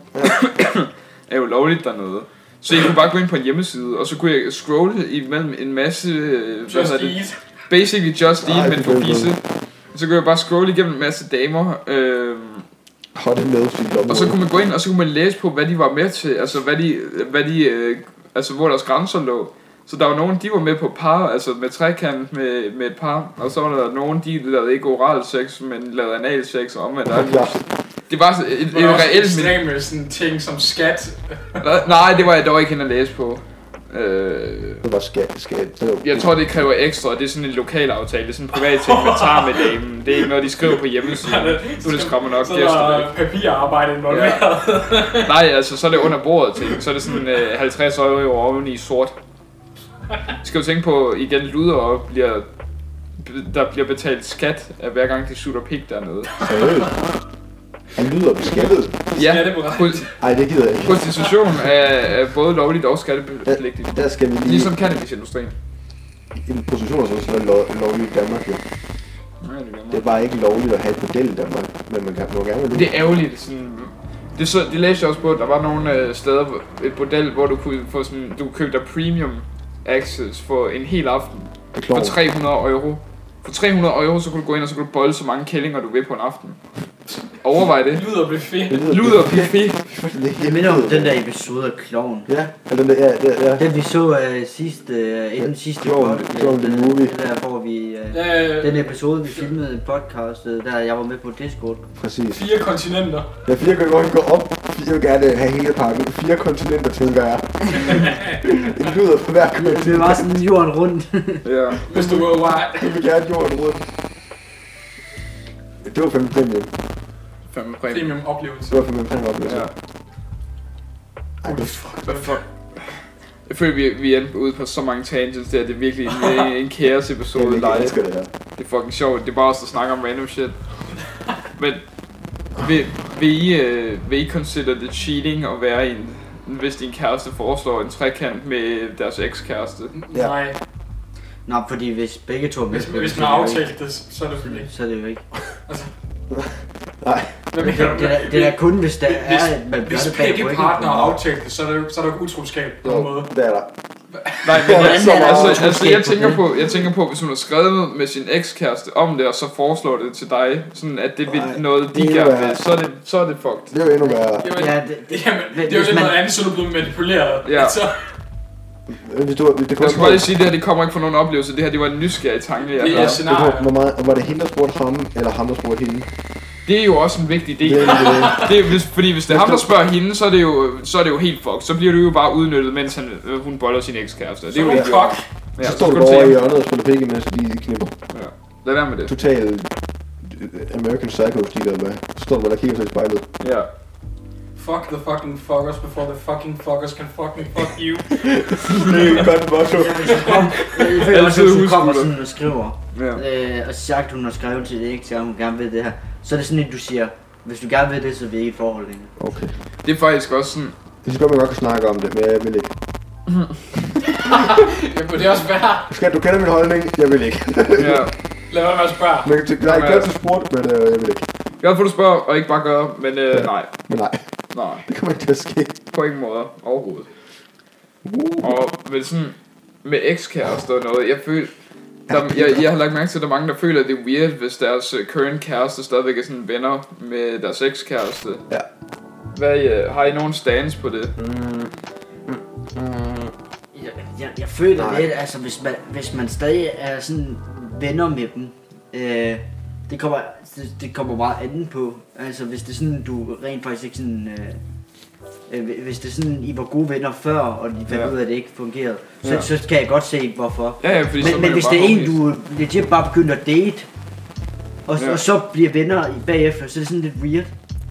er jo lovligt dernede. Så jeg kunne bare gå ind på en hjemmeside, og så kunne jeg scrolle imellem en masse... øh, hvad Just hedder det? eat. Basically Just Ej, Eat, men det for er fisse. Så kunne jeg bare scrolle igennem en masse damer, øh, Hot and nose og så kunne man gå ind, og så kunne man læse på, hvad de var med til. Altså, hvad de, hvad de, øh, altså hvor deres grænser lå. Så der var nogen, de var med på par, altså med trekant med, med et par. Og så var der nogen, de lavede ikke oral sex, men lavede anal sex og omvendt. Ja. Det var så et, et, Det var et også reelt... ekstreme sådan ting som skat. Nej, det var jeg dog ikke hende at læse på. Øh, Det var skat, skat. Så jeg tror, det kræver ekstra, og det er sådan en lokal aftale. Det er sådan en privat ting, man tager med damen. Det er ikke noget, de skriver på hjemmesiden. Så det skræmmer nok Så gæster der væk. er papirarbejde involveret. Nej, altså, så er det under bordet ting. Så er det sådan øh, halvtreds euro oven i sort. Skal du tænke på, igen, luder og bliver, der bliver betalt skat af hver gang de sutter pik dernede. seriøst. Han lyder beskattet. Ja, Skatteberettet. pro- Ej, det gider jeg ikke. prostitution er, er både lovligt og skattepligtigt. Der skal vi lige... Ligesom cannabisindustrien. En position er så også lov, lovlig i Danmark, jo. Nej, det gør Det er bare ikke lovligt at have et model i Danmark, men man kan må gerne Det er ærgerligt, sådan... Det, så, det læste jeg også på, at der var nogle øh, steder, hvor- et bordel, hvor du kunne få sådan... Du købte dig premium access for en hel aften. Det er For klart. tre hundrede euro. For tre hundrede euro, så kunne du gå ind, og så kunne du bolle så mange kællinger, du vil på en aften. Overvej det. Lyder buffet. Luder pifi. Det minder om den der episode af Kloven. Ja, eller den der, ja, ja, ja. Den vi så uh, sidste, uh, i den sidste Klovn- podcast, Klovn, the den- movie. den der, hvor vi, uh, Ja, den episode vi filmede en podcast, uh, der jeg var med på Discord. Præcis. fire kontinenter. Jeg fire kan godt gå op. Jeg vil gerne have hele pakken. Fire kontinenter, tænker jeg. En lyder på hver kontinent. Det var sådan jorden rundt. Ja. Hvis du var wild. Jeg vil gerne jorden rundt. Det var fem premium. Fandme præmie. Premium oplevelse. Det var fem premium oplevelse. Ja. Ej, det Hvad fuck? Jeg føler, vi, vi er ude på så mange tangents der. Det er virkelig en, en kaos episode jeg live. elsker det her. Det er fucking sjovt. Det er bare os, der snakker om random shit. Men vil, vil, I, uh, vil I consider det cheating at være i en, hvis din kæreste foreslår en trekant med deres ekskæreste? Ja. Nej. Nå, fordi hvis begge to er med Hvis, på det, hvis så man er har det jo aftalt det, så er det jo ikke- ikke. så er det jo ikke. Nej, Hvad Det, mener du? det, er- det er kun, hvis der Hvis- er, at man gør Hvis det bag begge ryggen. partnere har aftalt det, så er der, så er der jo utroskab på en måde. Det er der. Nej, men Hvordan altså, er der altså, utroskab altså, jeg på tænker det? på, jeg tænker på, hvis hun har skrevet med sin ekskæreste om det, og så foreslår det til dig, sådan at det vil Nej, noget, de det er gerne værre. vil, så er det, så er det fucked. Det er jo endnu værre. Jamen, Ja, det, det, Jamen, det er jo hvis lidt man- noget andet, så er du blevet manipuleret. Ja. Så, Hvis du, hvis det Jeg skal bare lige sige, at det her det kommer ikke fra nogen oplevelse, det her det var en nysgerrig tanke, jeg Det er havde. scenarie. Hvor meget, var det hende, der spurgte ham, eller ham, der spurgte hende? Det er jo også en vigtig del. Det er det. Det er, hvis, fordi hvis det er ham, der spørger hende, så er det jo, så er det jo helt fucked. Så bliver du jo bare udnyttet, mens han, øh, hun boller sin ekskæreste. Det så er jo er du ikke kok. Ja, Så så står skal du du over i til hjørnet og spiller pikke, mens de knipper. Ja. Lad være med det. Total øh, American Psycho-stil, eller hvad? Så står du bare der og kigger sig i spejlet. Ja. Fuck the fucking fuckers before the fucking fuckers can fucking fuck you. Det er et godt motto. jeg føler også, Altid hvis hun husk kommer det. sådan og skriver, Ja. øh, og sagt, hun har skrevet til det, ikke, til at hun gerne vil det her, så er det sådan, at du siger, hvis du gerne vil det, så er vi ikke i et forhold længere. Okay. Det er faktisk også sådan... Det skal godt, man godt kan snakke om det, men jeg vil ikke. Jamen, det er også værre. Skat, du kender min holdning, jeg vil ikke. Ja. Lad være med at spørge. Men jeg er ikke glad til sport, men øh, jeg vil ikke. Glad for, du spørger, og ikke bare gør, men øh, Ja. nej. Men nej, Nej. det kommer ikke til at ske. På ingen måde. Overhovedet. Uh. Og med sådan... Med ekskærester og noget, jeg føler... Der, jeg, jeg har lagt mærke til, at der er mange, der føler, at det er weird, hvis deres øh, current kæreste stadigvæk er sådan venner med deres ekskæreste. Ja. Hvad, øh, har I nogen stands på det? Jeg, jeg, jeg føler Nej. lidt, altså hvis man, hvis man stadig er sådan venner med dem, øh, det kommer, det, det kommer meget anden på. Altså hvis det er sådan, du rent faktisk ikke sådan, øh, øh, hvis det er sådan, I var gode venner før, og de fandt Ja. ud af, at det ikke fungerede, så, Ja. så kan jeg godt se hvorfor. Ja, ja, fordi så Men, man men jo hvis bare det er en, homies. du legit bare begynder at date, og, Ja. og så bliver venner i bagefter, så er det sådan lidt weird.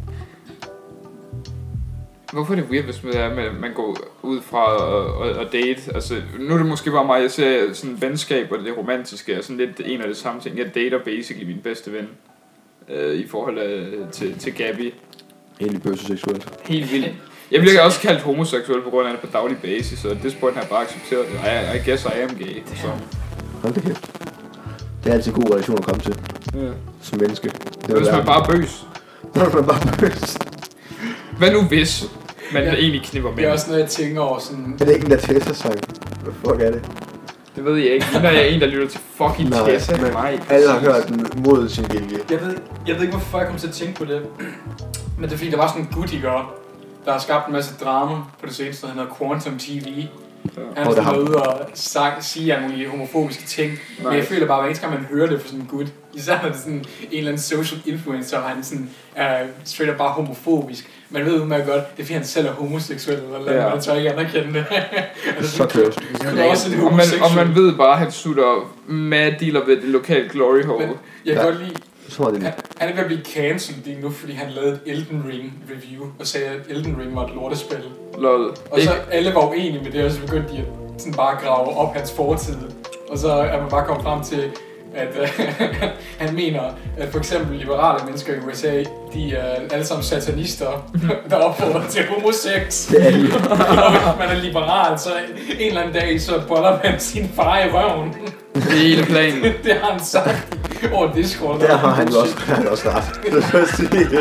Hvorfor er det weird, hvis man, er, man, man går ud fra at, at, at date? Altså, nu er det måske bare mig, jeg ser sådan venskab og det romantiske er sådan lidt en af det samme ting. Jeg dater basically min bedste ven øh, i forhold øh, til, til Gabby. Egentlig bøsseseksuelt. Helt vildt. Jeg bliver også kaldt homoseksuel på grund af det på daglig basis, og det spurgte han bare accepteret. I, I guess I am gay. Så. Hold da kæft. Det er altid en god relation at komme til, Ja. som menneske. Det Hvis man bare er bøs. Det er man bare bøs. Hvad nu hvis man Ja. egentlig knipper med? Det er også noget, jeg tænker over sådan... Er det ikke en Latessa-sang? Hvad fuck er det? Det ved jeg ikke. Når jeg er en, der lytter til fucking Nej, Tessa. men Nej, alle har præcis. hørt den mod sin vilje. Jeg ved, jeg ved ikke, hvorfor jeg kom til at tænke på det. Men det er fordi, der var sådan en gut, der har skabt en masse drama på det seneste, der hedder Quantum T V. Han Hvor er det sådan ham. ude og sagt, sige alle mulige homofobiske ting. Men jeg Nice. føler bare, at hver eneste gang man hører det fra sådan en gut, især når det er sådan en eller anden social influencer, og han sådan er straight up bare homofobisk. Man ved udmærket godt, det er fordi han selv er homoseksuel, eller Ja. ja. Man tør ikke anerkende det. Altså, Så køst. det er også en Og man, homoseksuel. og man ved bare, at han sutter mad dealer ved det lokale glory hole. Men jeg kan Ja. godt lide, Så var det han, lige. han er ved at blive cancelled lige nu, fordi han lavede et Elden Ring review, og sagde, at Elden Ring var et lortespil. Lol. Og så alle var uenige med det, og så begyndte de at sådan bare grave op hans fortid. Og så er man bare kommet frem til, at øh, han mener, at for eksempel liberale mennesker i U S A, de er alle sammen satanister, der opfordrer til homosex. Det er de. Og hvis man er liberal, så en eller anden dag, så boller man sin far i røven. Det er hele planen. Det har han sagt over Discord. Der har han jo også, han har også ret. Det vil jeg sige.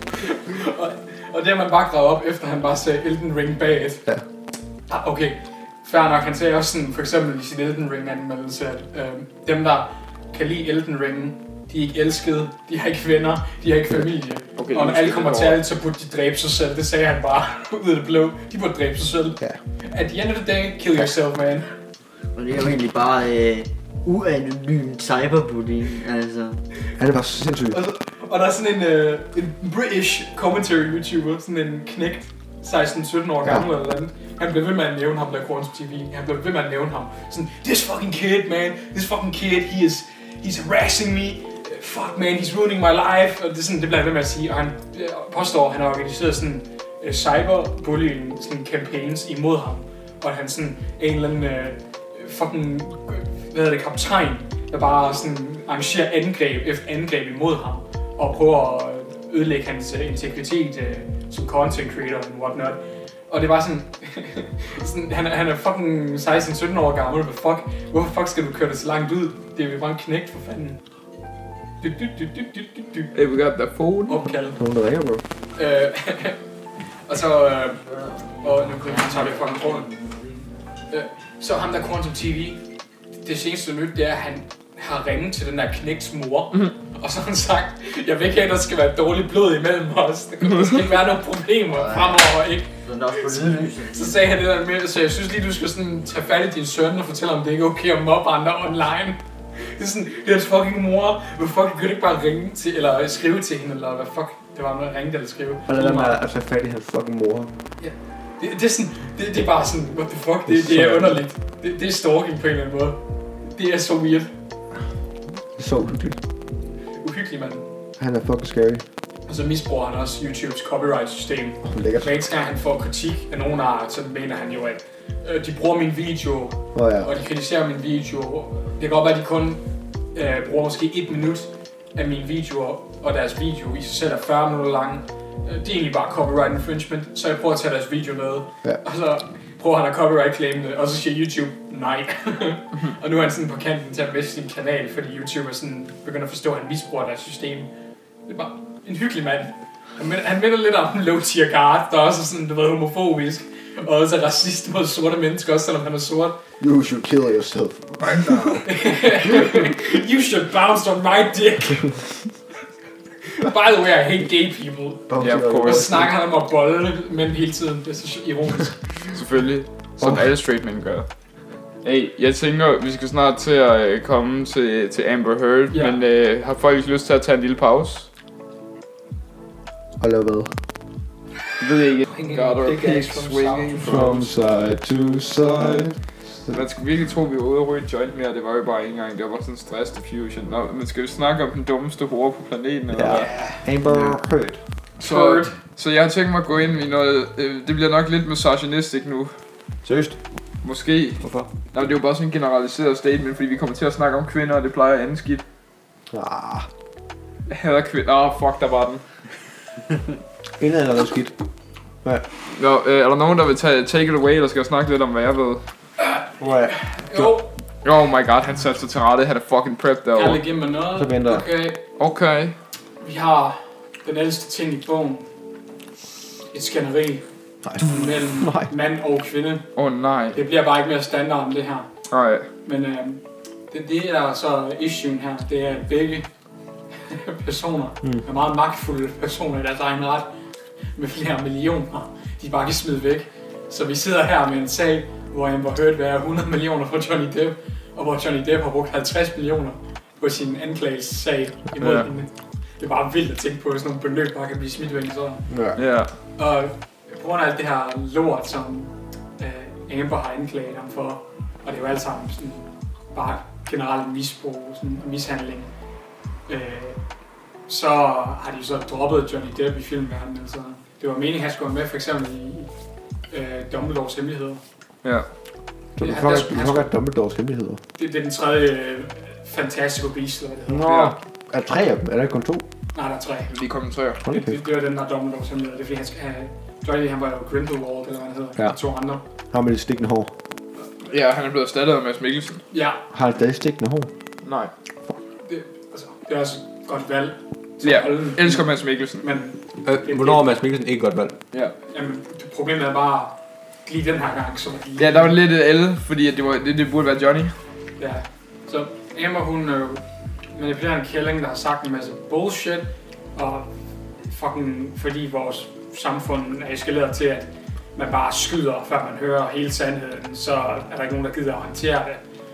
Og, og det har man bare gravet op, efter han bare sagde Elden Ring bag et. Ja. Ah, okay, fair nok. Han sagde også sådan, for eksempel i sin Elden Ring anmeldelse, at øh, dem der kan lide Elden Ring, de er ikke elskede, de har ikke venner, de har ikke familie. Okay, Og når nu alle skal kommer det til over. alt, så burde de dræbe sig selv. Det sagde han bare ud af det blå. De burde dræbe sig selv. Ja. At the end of the day, kill yourself, man. Og det er jo egentlig bare øh, uanonym cyberbullying, altså. Han er bare så sindssyg. Og, så, og der er sådan en, øh, en British commentary YouTuber, sådan en knægt, seksten sytten år gammel Ja. eller andet. Han blev ved med at nævne ham, der Quantum T V. Han blev ved med at nævne ham. Sådan, this fucking kid, man. This fucking kid, he is, he's harassing me. Fuck, man, he's ruining my life. Og det, er sådan, det bliver han ved med at sige. Og han øh, påstår, at han har organiseret sådan øh, cyberbullying sådan campaigns imod ham. Og at han sådan en eller anden øh, fucking, hvad hedder det, kaptajn, der bare sådan arrangerer angreb efter angreb imod ham. Og prøver at ødelægge hans uh, integritet uh, som content creator and whatnot. Og det var sådan, sådan han, han er fucking seksten sytten år gammel, men fuck, hvorfor fuck skal du køre det så langt ud? Det er jo bare en knægt for fanden. Hey, we got the phone. Opkald. Nogen, der ringer, bro. Øh, og så... Øh, og nu tager vi fucking kronen. Øh, så ham der Quantum T V, det seneste nyt, det er, at han har ringet til den der knægts mor. Mm. Og så har han sagt, jeg vil ikke have, at der skal være dårligt blod imellem os. Der skal ikke være nogen problemer fremover, ikke? Så, så sagde han det der med, så jeg synes lige, du skal sådan tage fat i din søn og fortælle om det ikke er okay at mobbe andre online. Det er sådan, det er hans fucking mor. Hvad fuck, kan du ikke bare ringe til, eller skrive til hende, eller hvad fuck? Det var noget at ringe eller skrive. Og lad være med at tage fat i hans fucking mor. Ja. Det, det er sådan, det, det er bare sådan, what the fuck, det, det er underligt. Det, det er stalking på en eller anden måde. Det er så weird. Det er så uhyggeligt. Uhyggeligt, mand. Han er fucking scary. Og så misbruger han også YouTubes copyright-system. Lækkert. Hver eneste gang han får kritik af nogen art, så mener han jo, at øh, de bruger min video, oh, ja. og de kritiserer min video. Det kan godt være, at de kun øh, bruger måske et minut af mine videoer, og deres video i sig selv er fyrre minutter lang. Det er egentlig bare copyright infringement, så jeg prøver at tage deres video med. Ja. Og så prøver han at copyright claim det, og så siger YouTube nej. Og nu er han sådan på kanten til at miste sin kanal, fordi YouTube er sådan begynder at forstå, at han misbruger deres system. Det er bare en hyggelig mand. Han minder lidt om Low-Tier Guard, der også er sådan, du ved, homofobisk. Og også er racist mod sorte mennesker, også selvom han er sort. You should kill yourself right now. You should bounce on my dick. By the way, I hate gay people. Ja, yeah, of course. Og så snakker han om at bolle mænd hele tiden. Det er så ironisk. Selvfølgelig. Som oh. alle straight men gør. Hey, jeg tænker, vi skal snart til at uh, komme til, til Amber Heard. Yeah. Men uh, har folk lyst til at tage en lille pause? Og lave hvad? Jeg ved ikke. Got our pick swinging from side to side. Man skulle virkelig tro, at vi var ude og ryge et joint mere. Det var jo bare en gang. Det var sådan en stress diffusion. Nå, men skal vi snakke om den dummeste hore på planeten? Eller ja, Amber Heard. Så, så jeg har tænkt mig at gå ind i noget... Øh, det bliver nok lidt misogynistic nu. Seriøst? Måske. Hvorfor? Nå, det er jo bare sådan en generaliseret statement, fordi vi kommer til at snakke om kvinder, og det plejer andet skidt. Ah. Jeg hader kvinder. Åh, oh, fuck, der var den. Inden eller noget skidt. Ja. Nå, øh, er der nogen, der vil tage take it away, eller skal jeg snakke lidt om, hvad jeg ved? Ja. Jo. Oh my god, han satte sig til rette. Han er fucking prep derovre. Jeg vil give mig noget. Så venter. Okay. Okay. Vi har den ældste ting i bogen. Et skænderi. Mellem nej. mand og kvinde. Åh oh, nej. Det bliver bare ikke mere standard end det her. Nej. Men øh, det, det er så issuen her. Det er begge personer. Mm. Er meget magtfulde personer i deres egen ret. Med flere millioner. De bare kan smide væk. Så vi sidder her med en sag, hvor Amber Heard vil have hundrede millioner fra Johnny Depp. Og hvor Johnny Depp har brugt halvtreds millioner på sin anklagelsessag imod ja. hende. Det er bare vildt at tænke på, at sådan nogle beløb bare kan blive smidt væk sådan. Ja. Ja. Og på grund af alt det her lort, som uh, Amber har anklaget ham for, og det er jo alt sammen sådan, bare generelt misbrug og mishandling, uh, så har de så droppet Johnny Depp i filmverdenen. Altså, det var meningen, at han skulle være med for eksempel i uh, Dumbledores Hemmeligheder. Ja. Så du får ikke Dumbledores Hemmeligheder? Det, det er den tredje uh, Fantastical Beasts, eller hvad det hedder. Nå, ja. Er der tre af dem? Er der kun to? Nej, der er tre. De kommer tre. Okay. Det, det, det var den der Dumbledores Hemmeligheder. Det er fordi, han skal have... Johnny, han var jo Grindelwald, eller hvad han hedder. Ja. To andre. Har med det stikkende hår? Ja, han er blevet erstattet af Mads Mikkelsen. Ja. Har han stadig stikkende hår? Nej. Det, altså, det er også et godt valg. Ja, jeg elsker Mads Mikkelsen. Men øh, det, hvornår er Mads Mikkelsen ikke godt valg? Ja. Jamen, problemet er bare lige den her gang, så... Ja, der var lidt elle, fordi det, var, det, det burde være Johnny. Ja. Så Amber, hun øh, manipulerer en kælling, der har sagt en masse bullshit, og fucking fordi vores samfund er eskaleret til, at man bare skyder, før man hører hele sandheden, så er der ikke nogen, der gider at håndtere det.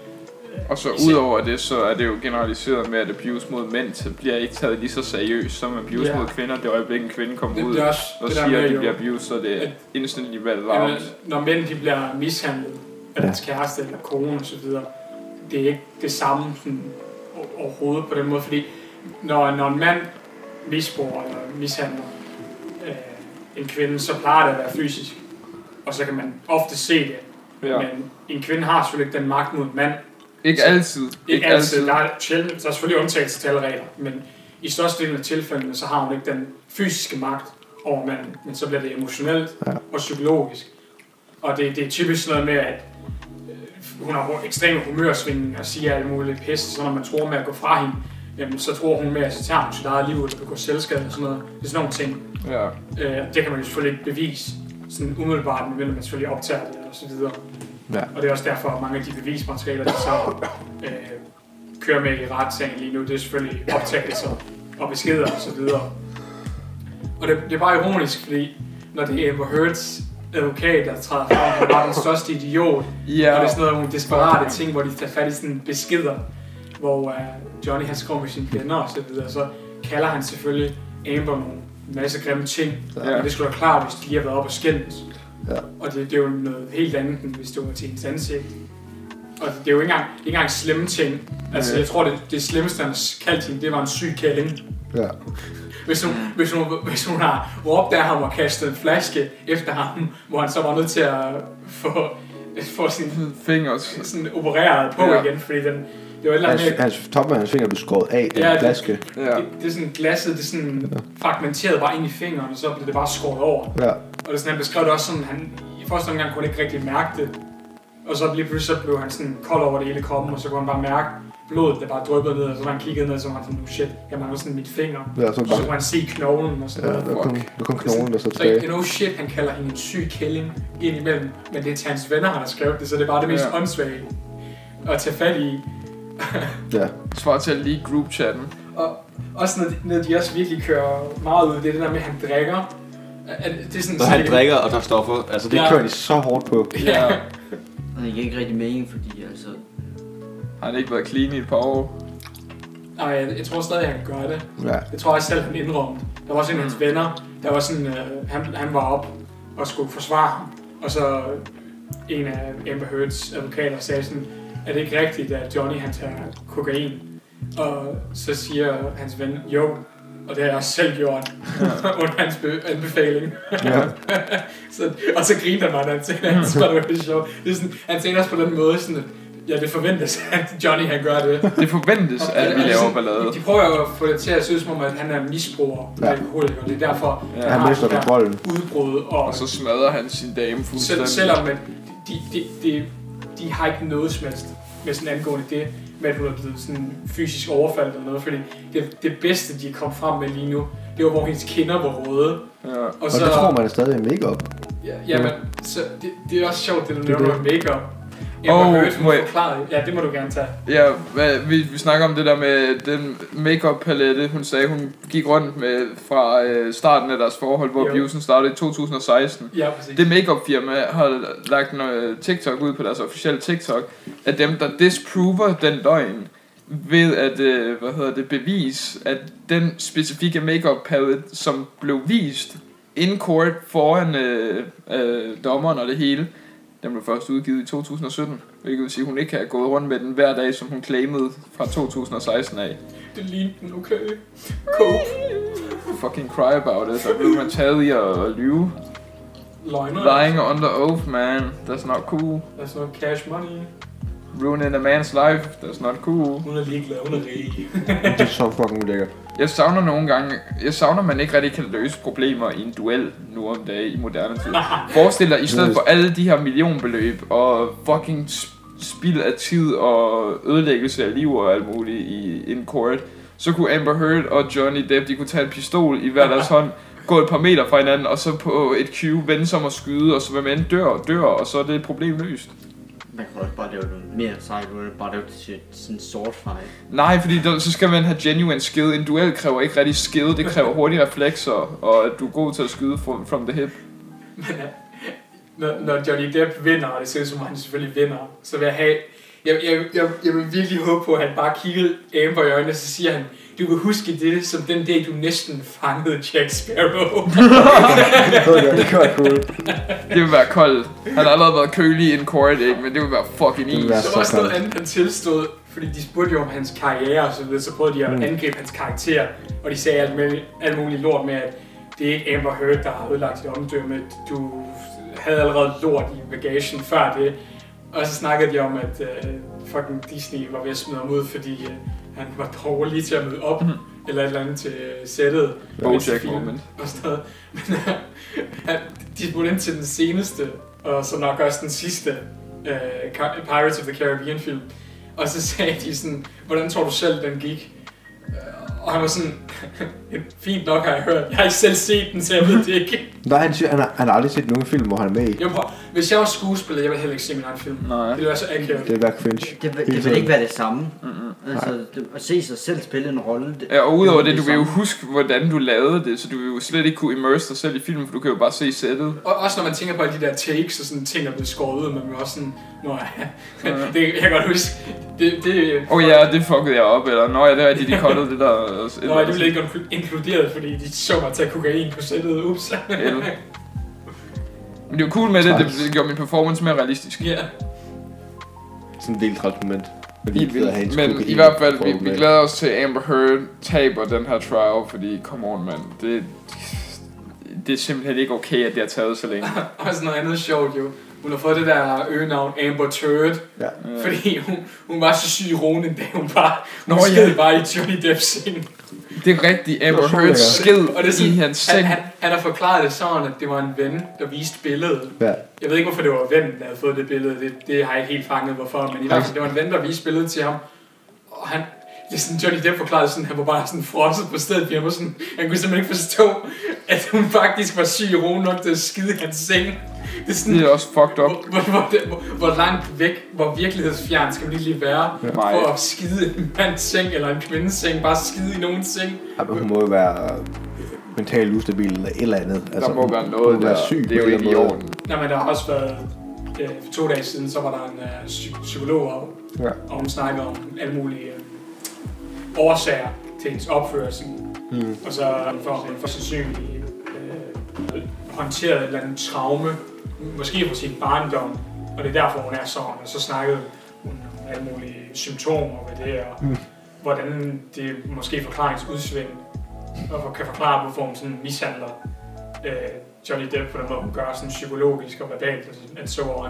Og så udover det, så er det jo generaliseret med, at abuse mod mænd bliver ikke taget lige så seriøst som abuse yeah. mod kvinder. Det øjeblik, en kvinde kommer det, ud det også, og det siger, at de jo, bliver abused, så det er instantly alarmed. Når mænd de bliver mishandlet af deres kæreste eller kone og så videre, det er ikke det samme sådan, overhovedet på den måde, fordi når, når en mand misbruger eller mishandler øh, en kvinde, så plejer det at være fysisk, og så kan man ofte se det. Ja. Men en kvinde har selvfølgelig ikke den magt mod en mand. Ikke altid. Ikke, ikke altid. altid. Der er, sjældent, der er selvfølgelig undtagelser til alle regler, men i størstedelen af tilfældene, så har hun ikke den fysiske magt over manden, men så bliver det emotionelt ja. og psykologisk. Og det, det er typisk sådan noget med, at øh, hun har ekstreme humørsvingninger og siger alt muligt pisse, så når man tror med at gå fra hende, jamen, så tror hun med, at så tager hun sit eget liv, eller begår selvskade og sådan noget. Det er sådan nogle ting. Ja. Øh, det kan man jo selvfølgelig ikke bevise sådan umiddelbart, men man selvfølgelig optager det og så videre. Ja. Og det er også derfor, at mange af de bevismaterialer, der så øh, kører med i retssagen lige nu, det er selvfølgelig optagelser og beskeder og så videre. Og det, det er bare ironisk, fordi når det er Amber Heards advokat, der træder frem, han er bare den største idiot. Ja. Og det er sådan nogle desperate ting, hvor de tager fat i sådan beskeder, hvor uh, Johnny han skriver med sine venner og så videre. Så kalder han selvfølgelig Amber nogle masse grimme ting. Ja. Og det skulle være klart, hvis de lige har været op og skændes. Ja. Og det, det er jo noget helt andet, end hvis det var til hendes ansigt. Og det er jo ikke engang, ikke engang slemme ting. Altså, ja. Jeg tror, det, det slemmeste, han kaldte hende, det var en syg kælling. Ja. Hvis hun, hvis, hun, hvis hun har råbt af ham og kastet en flaske efter ham, hvor han så var nødt til at få, få sin finger sådan opereret på ja. igen, fordi den, det var et eller andet hans, hans toppen af hans finger blev skåret af, den ja, flaske. Det, ja. det, det er sådan glasset, det er sådan ja. fragmenteret bare ind i fingeren, og så blev det bare skåret over. Ja. Og det er sådan, han beskrev det også sådan, han i første omgang kunne ikke rigtig mærke det, og så lige pludselig så blev han sådan kold over det hele kroppen, og så kunne han bare mærke blodet, der bare dryppede ned, og så var han kigget ned, og så var han sådan, shit, jeg mangler sådan mit finger. Ja, så, og så kunne han se knoglen og sådan ja, noget. Der kom, der kom knoglen, der så tilbage. Så you know shit, han kalder hende en syg kælling ind imellem, men det er til hans venner, han har skrevet det, så det er bare det mest ja. åndssvage at tage fat i. Ja. Svar til at lige group-chatten. Og også noget, noget, de også virkelig kører meget ud, det er det der med, at han drikker. Det er sådan, Når han drikker og tager stoffer, altså det ja. kører de så hårdt på. Ja. Og det giver ikke rigtig mening, fordi altså... Har han ikke været clean i et par år? Nej, jeg, jeg tror stadig, han gør det. Ja. Jeg tror også selv, han indrømte. Der var også en af hans venner, der var sådan, øh, han, han var op og skulle forsvare ham. Og så en af Amber Heards advokater sagde sådan, er det ikke rigtigt, at Johnny han tager kokain? Og så siger hans ven, jo, og det har jeg også selv gjort, under hans anbefaling. Ja. så, og så griner man, han tænker, at det var det sjovt. Det er sådan, han tænker også på den måde, sådan, at ja, det forventes, at Johnny han gør det. Det forventes, og, at vi laver ballade. De prøver jo at få det til at se som om, at han er misbruger af ja. alkoholiker, og det er derfor, ja. han mister kontrollen. Udbrud. Og, og så smadrer han sin dame fuldstændig. Selv, selvom de, de, de, de, de har ikke noget som helst med sådan angående det, med at hun er blevet sådan fysisk overfaldet eller noget, fordi det, det bedste, de kom frem med lige nu, det var, hvor hendes kinder var røde. Ja. Og, og så, det tror man er stadig i make-up. Ja, jamen, ja. Så det, det er også sjovt, det der med make-up. Åh, oh, må jeg... Ja, det må du gerne tage. Ja, hvad, vi, vi snakker om det der med den make-up palette, hun sagde, hun gik rundt med fra øh, starten af deres forhold, hvor abusen startede i to tusind og seksten. Ja, præcis. Det make-up firma har lagt noget TikTok ud på deres officielle TikTok, at dem, der disprover den løgn, ved at, øh, hvad hedder det, bevise, at den specifikke make-up palette, som blev vist in court foran øh, øh, dommeren og det hele, den blev først udgivet i to tusind og sytten, hvilket vil sige, at hun ikke har gået rundt med den hver dag, som hun claimede fra to tusind og seksten af. Det lignede den, okay. Cope. Fucking cry about it. Der blev man taget i at lyve. Løgner. Lying under oath, man. That's not cool. That's not cash money. Ruining a man's life. That's not cool. Hun er ligeglad, hun er rig. Det er så fucking ulækkert. Jeg savner nogle gange, jeg savner, at man ikke rigtig kan løse problemer i en duel nu om dagen i moderne tid. Forestil dig, i stedet for alle de her millionbeløb og fucking spild af tid og ødelæggelse af liv og alt muligt i en court, så kunne Amber Heard og Johnny Depp, de kunne tage en pistol i hver deres hånd, gå et par meter fra hinanden, og så på et cue vende sig om at skyde, og så hvem end dør og dør, og så er det et problem løst. Man kan også bare lave noget mere sejt, du bare lave det til sådan en sword fight. Nej, fordi der, så skal man have genuine skill. En duel kræver ikke rigtig skill, det kræver hurtige reflekser, og at du er god til at skyde from, from the hip. Men når, når Johnny Depp vinder, og det ser ud som om han selvfølgelig vinder, så vil jeg have... Jeg, jeg, jeg, jeg vil virkelig håbe på, at han bare kiggede Amber i øjnene, og så siger han, du vil huske det som den dag, du næsten fangede Jack Sparrow. Det kunne være cool. Det vil være koldt. Han har allerede været kølig i en court, ikke? Men det vil være fucking is. Det var også noget andet, han tilstod, fordi de spurgte jo om hans karriere og så videre, så prøvede de at angribe hans karakter, og de sagde alt muligt, alt muligt lort med, at det er ikke Amber Heard, der har ødelagt sit omdømme. Du havde allerede lort i bagagen før det. Og så snakkede de om, at uh, fucking Disney var ved at smide ham ud, fordi uh, han var dårlig til at møde op, mm. eller et eller andet til uh, sættet. Bojack moment. Og sådan noget. Men uh, de spurgte ind til den seneste, og så nok også den sidste uh, Pirates of the Caribbean film. Og så sagde de sådan, hvordan tror du selv, den gik? Og han var sådan, fint nok har jeg hørt. Jeg har ikke selv set den, så jeg ved det ikke. Nej, han, siger, han, har, han har aldrig set nogen film, hvor han er med i. Jeg prøver, hvis jeg var skuespiller, jeg ville heller ikke se min egen film. Nej. Det ville være så akavet. Det vil være cringe. Det, det, det vil ikke være det samme. Mm-hmm. Altså, det, at se sig selv spille en rolle. Det, ja, og udover det, det, det du vil jo huske, hvordan du lavede det, så du vil jo slet ikke kunne immerse dig selv i filmen, for du kan jo bare se sættet. Og også når man tænker på alle de der takes og sådan ting, der bliver skåret ud, man vil også sådan, nå ja, det, jeg kan godt huske, det... det Åh oh, ja, det fuckede jeg op, eller nå ja, det er rigtigt, de cuttede det der... Nå ja, det blev ikke inkluderet, fordi de så mig tage kokain på sættet, ups. Men det var cool med det, det, det gjorde min performance mere realistisk. Ja. Yeah. Sådan en del træt moment. Helt vildt. Men i hvert fald, vi, vi glæder os til, at Amber Heard taber den her trial, fordi, come on, man, det, det er simpelthen ikke okay, at det har taget så længe. Og sådan noget andet sjovt jo. Hun har fået det der øgenavn Amber Turd, ja. Fordi hun, hun var så syg i roen en dag, hun bare, hun Nå, sked ja. bare i Johnny Depps seng. Det er rigtigt, Amber Heard sked og det sådan, i hans seng. Han, han, han har forklaret det sådan, at det var en ven, der viste billedet. Ja. Jeg ved ikke, hvorfor det var vennen, der havde fået det billede. Det, det har jeg ikke helt fanget, hvorfor. Men i hvert fald, det var en ven, der viste billedet til ham. Og han, det er sådan, Johnny Depp forklarede sådan, han var bare sådan frosset på stedet. Han, var sådan, han kunne simpelthen ikke forstå, at hun faktisk var syg i roen nok til at skide i hans seng. Det er, sådan, det er også fucked up. Hvor, hvor, hvor, hvor langt væk, hvor virkelighedsfjern skal man lige være ja. For at skide i en mands seng eller en kvindes seng, bare skide i nogens seng. Ja, men hun må jo være mentalt ustabil eller et eller andet. Altså, der må være noget, der, være syg det er jo ikke i orden. Nej, men der har også været, øh, for to dage siden, så var der en øh, psy- psykolog op, ja. Og hun snakkede om alle mulige øh, årsager til hendes opførsel. Mm. Og så for en for sandsynlig øh, håndteret et eller andet traume, måske på sin barndom, og det er derfor, hun er sådan. Og så snakkede hun om alle mulige symptomer ved det, og mm. hvordan det måske forklaringsudsving, og kan forklare, hvorfor hun sådan mishandler øh, Johnny Depp på den måde, hun gør sådan psykologisk og verbalt, and so on.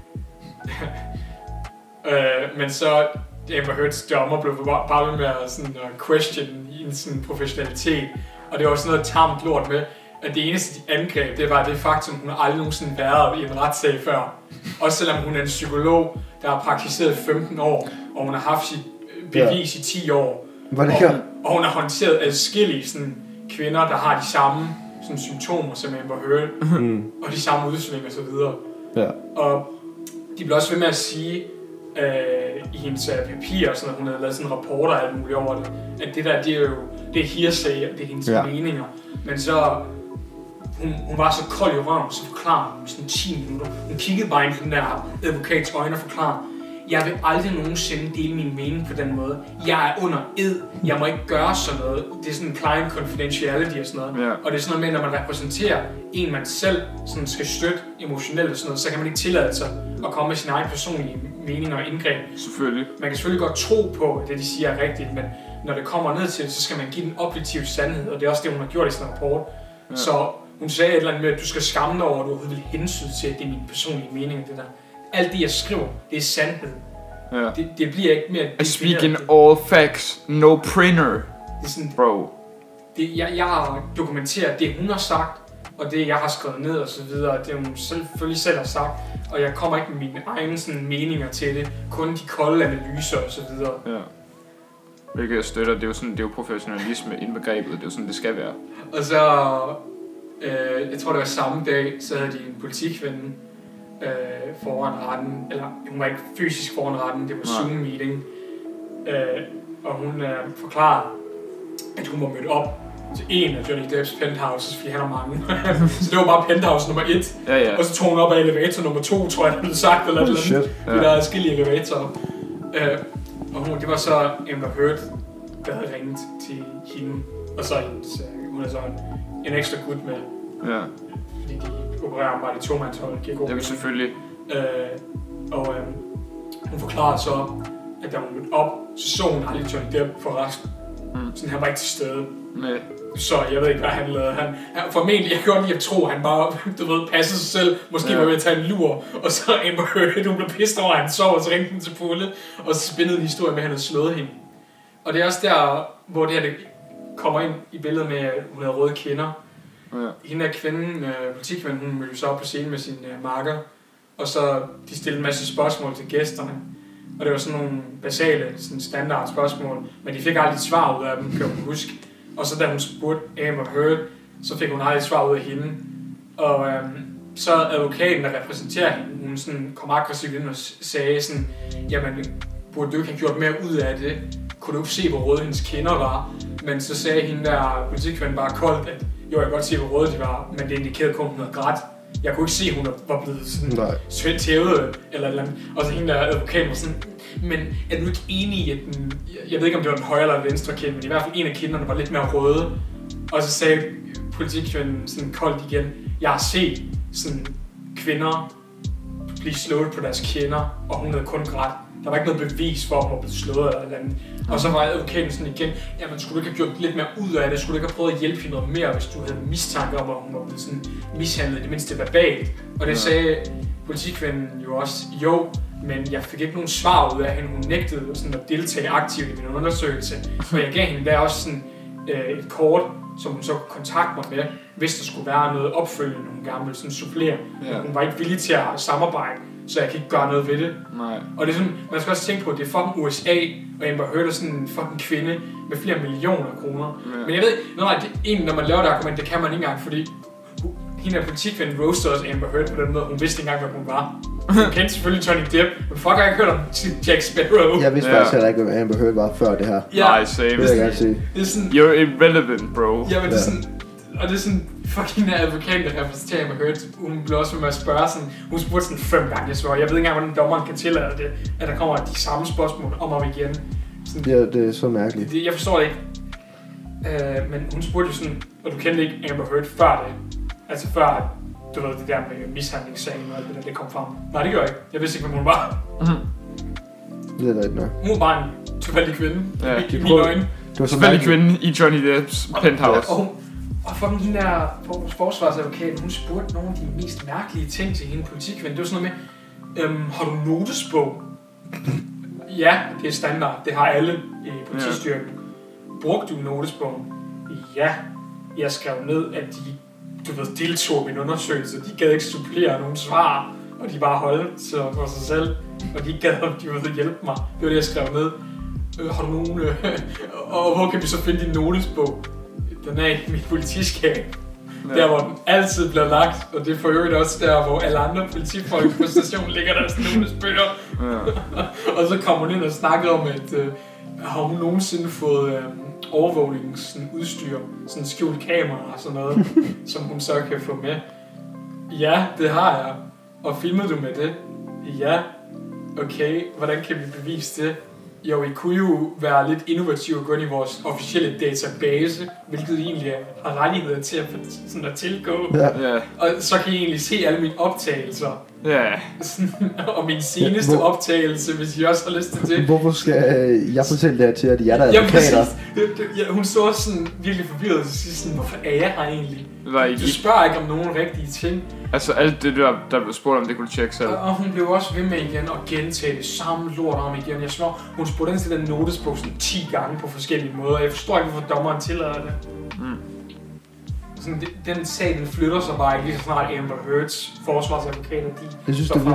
øh, men så Amber Heards dommer blev bare ved med at sådan, uh, question i en sådan professionalitet, og det var sådan noget tamt lort med, at det eneste de angreb, det var det faktum, hun har aldrig nogensinde været i en retssag før. Også selvom hun er en psykolog, der har praktiseret femten år, og hun har haft sit bevis ja. i ti år. Hvad det og, her? og hun har håndteret adskillige sådan, kvinder, der har de samme sådan, symptomer som Amber Heard, mm. og de samme udsving og så videre. Ja. Og de blev også ved med at sige, øh, i hendes uh, papir og sådan, at hun havde lavet sådan en rapporter og alt muligt over det, at det der, det er jo, det er hearsay, og det er hendes ja. meninger. Men så, hun, hun var så kold i røven, så forklarede hun sådan ti minutter. Hun kiggede bare ind på den der advokats øjne og forklarede, jeg vil aldrig nogensinde dele min mening på den måde. Jeg er under ed. Jeg må ikke gøre sådan noget. Det er sådan en client confidentiality og sådan noget. Ja. Og det er sådan noget med, når man repræsenterer en, man selv sådan skal støtte emotionelt og sådan noget, så kan man ikke tillade sig at komme med sine egne personlige meninger og indgreb. Selvfølgelig. Man kan selvfølgelig godt tro på, at det de siger er rigtigt, men når det kommer ned til det, så skal man give den objektive sandhed, og det er også det, hun har gjort i sin rapport. Ja. Så hun sagde et eller andet med, at du skal skamme dig over, at du overhovedet vil hensyn til, at det er min personlige mening, det der. Alt det, jeg skriver, det er sandhed. Ja. Det, det bliver ikke mere... I speak in all facts, no printer. Det er sådan, bro. Det, jeg, jeg har dokumenteret det, hun har sagt, og det, jeg har skrevet ned og så videre, det hun selvfølgelig selv har sagt, og jeg kommer ikke med mine egne sådan, meninger til det, kun de kolde analyser og så videre. Ja. Hvilket jeg støtter, det er jo sådan, det er jo professionalisme indbegrebet, det er jo sådan, det skal være. Og så, øh, jeg tror det var samme dag, så havde de en politikvinde, Øh, foran retten, eller hun var ikke fysisk foran retten, det var Zoom-meeting, øh, og hun øh, forklarede, at hun var mødt op til en af Johnny Depps penthouses, fordi han har mange. Så det var bare penthouse nummer et, ja, ja. Og så tog hun op af elevator nummer to, tror jeg, det blev sagt, eller noget andet. Ja. Der er adskillige elevatorer. Øh, og hun, det var så Amber Heard, der havde ringet til hende, og så hendes, øh, hun er så en, en ekstra gut med. Ja. Fordi de opererer bare det tomandshold. Det er selvfølgelig. Øh, og øh, hun forklarede så, at da hun mødte op, så så hun aldrig Johnny Depp for resten. Mm. Sådan han var ikke til stede. Nej. Så jeg ved ikke, hvad han lavede. Han, han formentlig, jeg kan godt lide at tro, at han bare, du ved, passede sig selv. Måske ja. var ved at tage en lur. Og så Amber Heard, hun blev pissed over, at han sov, og så ringte hun til Pulle. Og så spændede en historie med, at han havde slået hende. Og det er også der, hvor det her det kommer ind i billedet med, at hun havde røde kinder. Ja. Hende der kvinden, øh, politikvinden, hun mødte så op på scenen med sin øh, marker, og så de stillede en masse spørgsmål til gæsterne, Og det var sådan nogle basale, sådan standard spørgsmål, men de fik aldrig et svar ud af dem, kan hun huske. Og så da hun spurgte Amber Heard, så fik hun aldrig et svar ud af hende. Og øhm, så advokaten, der repræsenterer hende, hun sådan kom aggressivt ind og sagde sådan, jamen, burde du ikke have gjort mere ud af det? Kunne du ikke se, hvor røde hendes kinder var? Men så sagde hende der politikvinden bare koldt, at jo, jeg kan godt se, hvor røde de var, men det indikerede kun, at hun havde grædt. Jeg kunne ikke se, at hun var blevet sådan svendt tævet eller et eller andet. Og så hende der advokaten var sådan, men er du ikke enig i, at den, jeg ved ikke, om det var den højre eller venstre kind, men i hvert fald en af kinderne var lidt mere røde. Og så sagde politikvinden sådan koldt igen, jeg har set sådan kvinder blive slået på deres kinder, og hun havde kun grædt. Der var ikke noget bevis for, at hun var blevet slået eller et eller andet. Og så var advokaten sådan igen, jamen skulle du ikke have gjort lidt mere ud af det? Skulle du ikke have prøvet at hjælpe hende noget mere, hvis du havde mistanke om, at hun var blevet sådan mishandlet, det mindste verbalt? Og det sagde politikvinden jo også, jo, men jeg fik ikke nogen svar ud af hende. Hun nægtede sådan at deltage aktivt i min undersøgelse. Og jeg gav hende der også sådan øh, et kort, som hun så kunne kontakte mig med, hvis der skulle være noget opfølgende, hun gerne ville sådan supplere. Ja. Hun var ikke villig til at samarbejde, så jeg kan ikke gøre noget ved det. Nej. Og det er sådan, man skal også tænke på, at det er fucking U S A, og Amber Heard er sådan en fucking kvinde med flere millioner kroner. Ja. Men jeg ved, nej, det, egentlig når man laver det argument, det kan man ikke engang, fordi hende af politikvinden roastede også Amber Heard på den måde, hun vidste ikke engang, hvad hun var. Hun kendte selvfølgelig Johnny Depp, men fuck, jeg har ikke hørt om Jack Sparrow. Jeg vidste faktisk heller ikke, hvad Amber Heard var før det her. Ja. Nej, same. Det vil jeg gerne sige. Det er sådan, you're irrelevant, bro. Ja, men det er sådan, og det er sådan, fucking der advokat, der repræsenterer Amber Heard, hun blev også med at spørge sådan, hun spurgte sådan fem gange, jeg svarer, jeg ved ikke engang, hvordan dommeren kan tillade det, at der kommer de samme spørgsmål om og igen. Sådan, ja, det er så mærkeligt. Det, jeg forstår det ikke. Uh, men hun spurgte jo sådan, og du kendte ikke Amber Heard før det, altså før, du ved, det der med mishandlingssagen og alt det der, det kom frem. Nej, det gjorde jeg ikke. Jeg vidste ikke, hvem hun var. Mm-hmm. Det er rigtigt nok. Hun var bare en tilfældig kvinde, ja, i, i mine øjne. Det var så tilfældig kvinde i Johnny Depps penthouse. Og, og, og fucking hende der forsvarsadvokaten, hun spurgte nogle af de mest mærkelige ting til hende politikvinde. Det var sådan noget med, øhm, har du notesbog? Ja, det er standard. Det har alle i politistyrken. Ja. Brugte du notesbogen? Ja. Jeg skrev ned, at de du ved, deltog i min undersøgelse. De gad ikke supplere nogen svar, og de bare holdt sig for sig selv. Og de gad, de ville hjælpe mig. Det var det, jeg skrev ned. Øh, har du nogen... Øh, og hvor kan vi så finde din notesbog? Den er i mit politiskab. Ja. Der, hvor den altid bliver lagt. Og det er for øvrigt også der, hvor alle andre politifolk på stationen ligger deres notesbøger. Ja. Og så kom hun ind og snakkede om, at øh, har hun nogensinde fået... Øh, overvågningsudstyr, sådan skjult kamera og sådan noget, som hun så kan få med. Ja, det har jeg. Og filmede du med det? Ja. Okay, hvordan kan vi bevise det? Jo, I kunne jo være lidt innovative og gå ind i vores officielle database, hvilket I egentlig har rettigheder til at, sådan at tilgå. Ja. Og så kan I egentlig se alle mine optagelser. Ja. Og min seneste ja, hvor... optagelse, hvis I også har lyst til det. Hvorfor skal jeg fortælle det her til, at I er der advokater? Ja, hun så også sådan virkelig forvirret til sidst, sådan, hvorfor er jeg her egentlig? Like, du spørger ikke om nogen rigtige ting. Altså alt det der, der blev spurgt om, det kunne du tjekke selv. Og, og hun blev også ved med igen og gentage det samme lort om igen. Jeg svær, hun spurgte ind til den notesbog sådan ti gange på forskellige måder. Jeg forstår ikke, hvorfor dommeren tillader det. Mm. Sådan, det, den sag, den flytter sig bare ikke lige så snart Amber Heards forsvarsadvokater, de jeg synes, det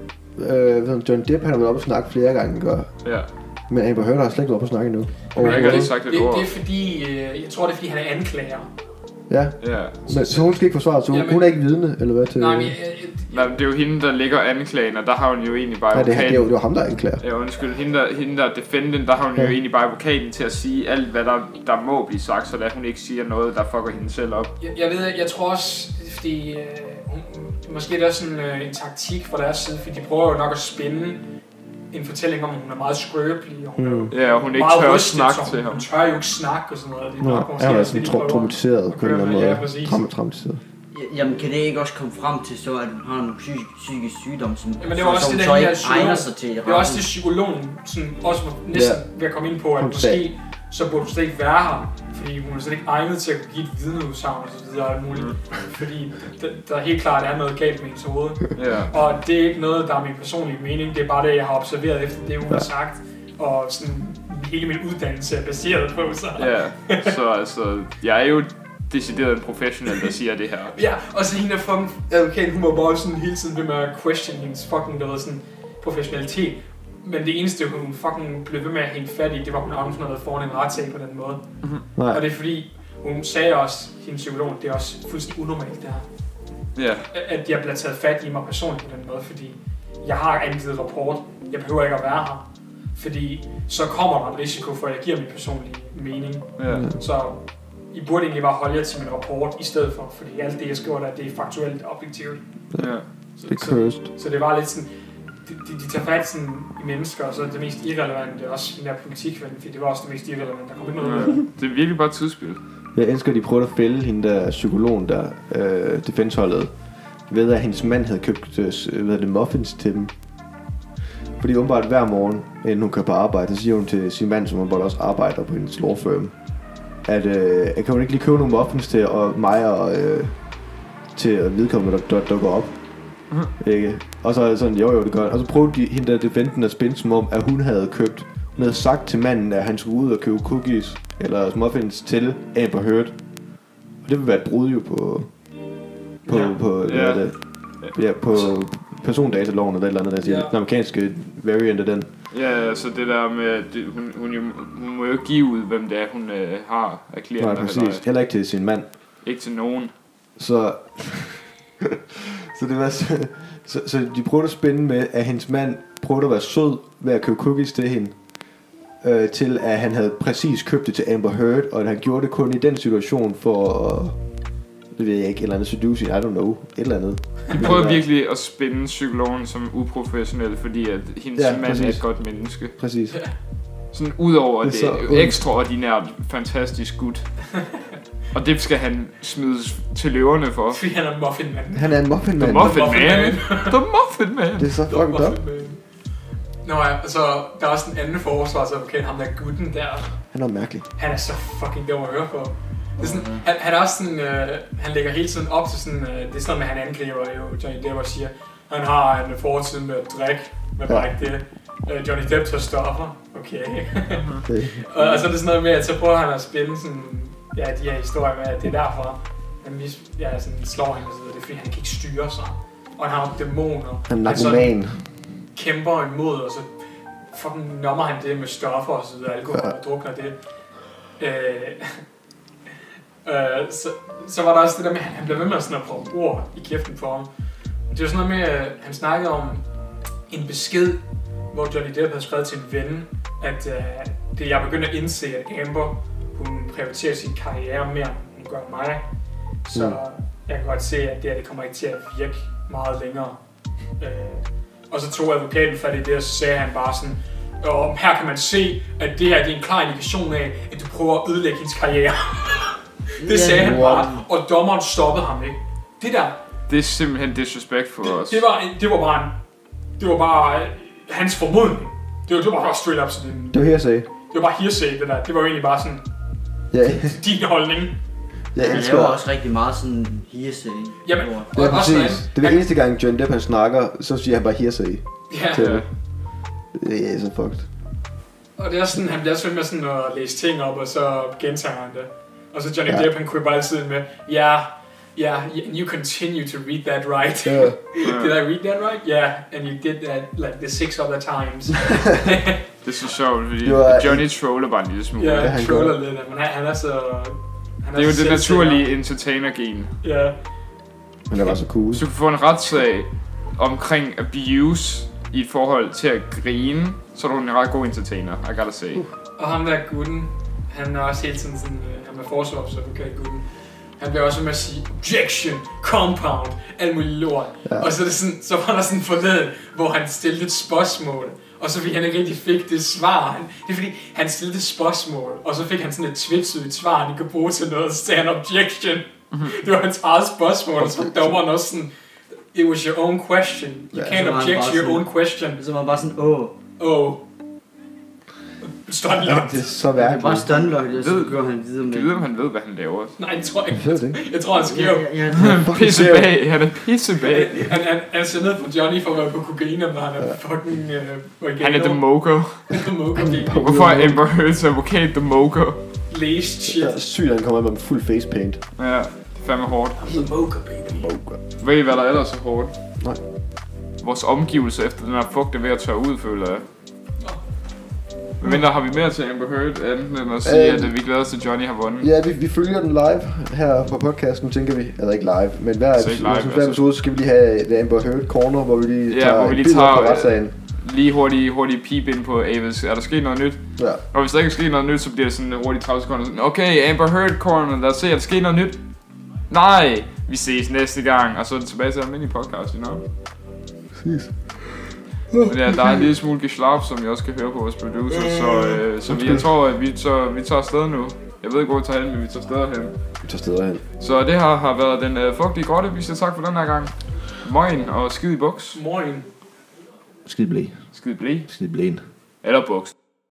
er øh, John Depp, han har været oppe og snakke flere gange, gør. Ja. Men Amber Heard har slet ikke været oppe og snakke endnu. Og jeg har ikke sagt det, det, det er fordi, øh, jeg tror det er fordi, han er anklager. Ja, ja. Men, så hun skal ikke forsvare, så hun, ja, men, hun er ikke vidne, eller hvad til? Nej, men, jeg, jeg, nej, det er jo hende, der ligger anklagen, og der har hun jo egentlig bare... Nej, det, det, er jo, det var ham, der anklager. Ja, undskyld. Hende der, hende der defendant, der har hun ja. jo egentlig bare advokaten til at sige alt, hvad der, der må blive sagt, så at hun ikke siger noget, der fucker hende selv op. Jeg, jeg ved, jeg tror også, fordi... Øh, hun, måske er det også sådan øh, en taktik fra deres side, fordi de prøver jo nok at spænde en fortælling om, at hun er meget skrøbelig, og hun mm. er ja, og hun ikke tør at snakke til ham. Hun tør jo ikke snakke og sådan noget. Det er nok, måske ja, er sådan tra- traumatiseret på en eller anden måde. Ja, traumatiseret. Jamen, kan det ikke også komme frem til så, at hun har nogle psy- psykisk sygdom, som ja, men det var også så, det, så der ikke psykolog, egner sig til? Det var også det, psykologen sådan, også var næsten ja. ved at komme ind på, at måske så burde du slet ikke være her, fordi hun er slet ikke egnet til at give et vidneudsagn og så videre og alt muligt. Mm. Fordi der, der helt klart er noget galt med hendes hoved. Yeah. Og det er ikke noget, der er min personlige mening, det er bare det, jeg har observeret efter det, hun ja. har sagt. Og sådan, hele min uddannelse er baseret på sig. Ja, så altså, jeg er jo decideret en professionel, der siger det her. Ja, og så hende er fucking advokat, hun var bare sådan hele tiden ved med at question hendes fucking, der ved, sådan professionalitet. Men det eneste, hun fucking blev ved med at hænge fat i, det var, hun aldrig havde foran en retssag på den måde. Mm-hmm. Og det er fordi, hun sagde også, hendes psykolog, det er også fuldstændig unormalt det her. Yeah. At jeg bliver taget fat i mig personligt på den måde, fordi jeg har angivet rapport, jeg behøver ikke at være her. Fordi så kommer der en risiko for, at jeg giver min personlige mening. Yeah. Så I burde egentlig bare holde jer til min rapport i stedet for, fordi alt det, jeg skriver der, det er faktuelt og objektivt. Yeah. Så, det er cursed. Så, så det var lidt sådan, de, de, de tager fat sådan i mennesker, og så er det mest irrelevante også den der politikven, fordi det var også det mest irrelevante, der kom ikke noget ud. Det er virkelig bare et tidsspil. Jeg elsker, at de prøvede at fælde hende der psykologen der, øh, defenseholdet, ved at hendes mand havde købt øh, hvad det, muffins til dem. Fordi åbenbart hver morgen, inden hun kører på arbejde, så siger hun til sin mand, som åbenbart også arbejder på hendes law firm, at øh, kan hun ikke lige købe nogle muffins til og mig og øh, til at vedkommende, der, der dukker op. Mm-hmm. Ikke? Og så sådan, jo jo, det gør. Og så prøvede de hende der defenden at spænde som om, at hun havde købt, hun havde sagt til manden, at han skulle ud og købe cookies eller muffins til Amber Heard. Og det vil være et brud jo på på Ja. på Ja. hvad det, ja, på persondataloven eller et eller andet, der siger, Ja. den amerikanske variant af den. Ja, så det der med, det, hun, hun, jo, hun må jo ikke give ud, hvem det er, hun øh, har af klienter. Nej, præcis. Heller ikke til sin mand. Ikke til nogen. Så så det var så, så, så de prøvede at spænde med, at hendes mand prøvede at være sød ved at købe cookies til hende, øh, til at han havde præcis købt det til Amber Heard, og at han gjorde det kun i den situation for at, det ved jeg ikke, et eller andet seducing, I don't know, et eller andet. De prøvede virkelig at spænde psykologen som uprofessionel, fordi at hendes Ja, ja, mand præcis. er et godt menneske. Præcis. Sådan udover Det er det, så det ondt. ekstraordinært fantastisk gut. Og det skal han smides til løverne for. Fordi han er muffin-mand. Han er en muffin The man. Muffin Muffin Man. Man. The Muffin Man. Det er så fucking up. Nå ja, og så der er også en anden forsvarsadvokat, ham der gutten der. Han er mærkelig. Han er så fucking dum at høre på. Det er sådan, han, han er også sådan, øh, han lægger hele tiden op til sådan, øh, det er sådan med, at han angriber jo Johnny Depp og siger, han har en fortid med at drikke, men bare ikke det. Øh, Johnny Depp tager stoffer, okay. Okay. og, og så er det sådan noget med, at så prøver han at spille sådan, ja, de her historier med, at det er derfor, han mis, ja, sådan slår hende og så videre. Det er fordi, han kan ikke styre sig. Og han har dæmoner. Han er Han så narkoman. kæmper imod, og så fucking nommer han det med stoffer og så videre, alkohol og drukner det. Øh, øh, så, så var der også det der med, at han blev ved med sådan at prøve ord i kæften på ham. Det var sådan noget med, at han snakkede om en besked, hvor Johnny Depp havde skrevet til en ven, at øh, det jeg begyndte at indse, at Amber, hun prioriterer sin karriere mere, end hun gør mig. Så Mm. jeg kan godt se, at det her det kommer ikke til at virke meget længere. Øh, og så tog advokaten fat i det, og så sagde han bare sådan, og her kan man se, at det her det er en klar indikation af, at du prøver at ødelægge hendes karriere. Det sagde han bare, og dommeren stoppede ham ikke. Det der, Det er simpelthen disrespectful det, os. det, var, det var bare en, det var bare øh, hans formodning. Det var, det var bare straight up sådan en, Det var her, jeg sagde. det var bare hearsay det der. Det var jo egentlig bare sådan Ja, din holdning. jeg Han elsker. laver også rigtig meget sådan hearsay. Jamen, ord. Ja, og også sådan, præcis. Det er den eneste gang, Johnny Depp han snakker, så siger han bare hearsay ja, til Ja. det. Det er så fucked. og det er sådan, han bliver sådan med sådan at læse ting op, og så gentager han det. Og så Johnny Ja. Depp, han kunne bare altid med, ja, ja, and you continue to read that right. Ja. Did I read that right? Yeah, and you did that like the six other times. Det er så sjovt, fordi Det var- Johnny troller bare en lille smule. Ja, han han gør. troller lidt, men han, han er så... Han Det er jo så det selvsikker. naturlige entertainer-gen. Ja, Men det var så cool. Hvis du kan få en retssag omkring abuse i et forhold til at grine, så er du en ret god entertainer, I gotta say. og ham der gutten, han er også hele tiden sådan, øh, han er forsvarsadvokat gutten. Han bliver også med at sige, objection, compound, alt muligt lort. Ja. Og så, er det sådan, så var der sådan forleden, hvor han stillede et spørgsmål. Og så fordi han ikke rigtig fik det svar. Han, det er fordi, han stillede et spørgsmål, og så fik han sådan et tvetydigt svar, han ikke kunne bruge til noget. Så sagde han objection. Mm-hmm. Det var hans eget spørgsmål, og så var dommeren også sådan, it was your own question. You Ja, can't så var han object bare to your sådan- own question. Så var man bare sådan, åh. Oh. Stun Ja, locked. det er så Det er bare værkeligt. stunlock, og så Ved- går han videre med. Jeg ved, om han ved, hvad han laver. Nej, det tror jeg Jeg ved ikke. det ikke. Jeg tror, han skrev. Ja, ja, Fucking Pisse seriøst. bag, han er pisse bag. Han, han, han ser ned på Johnny for at være på kokain, når han er fucking uh, Han er the mogo. the mocha baby. Hvorfor er Amber Heard's advokat the mogo? Laced shit. Det er sygt, at han kommer med fuld face paint. Ja, det er fandme hårdt. I'm the mocha baby. Mocha. Ved I, hvad der ellers er hårdt? Nej. Vores omgivelser efter den her fugt er ved at tørre ud, føler jeg. Men mindre har vi mere til Amber Heard, andet end at sige, Øh, at vi glæder os til, at Johnny har vundet. Ja, vi, vi følger den live her på podcasten, tænker vi. Eller ikke live, men hver, Altså ikke live, hver, hver altså. episode skal vi lige have The Amber Heard Corner, hvor vi lige Ja, tager hvor vi lige billeder tager, på retssagen. Lige hurtigt, hurtigt peep ind på Avis. Er der sket noget nyt? Ja. Og hvis der ikke er sket noget nyt, så bliver det sådan hurtigt tredive sekunder. Sådan, okay, Amber Heard Corner, lad os se, er der sket noget nyt? Nej, vi ses næste gang. Og så er det tilbage til almindelig podcast, you know? Præcis. Men ja, der er en lille smule geslap, som jeg også kan høre på vores producer. Så, øh, så vi, jeg tror, at vi tager, vi tager afsted nu. Jeg ved ikke, hvor vi tager hen, men vi tager afsted hen. Vi tager steder hen. Så det her har været den øh, fugtige grotte. Vi siger tak for den her gang. Moin og skid i buks. Morgen. Skid blæ. Skid blæ. Skid blæen. Eller buks.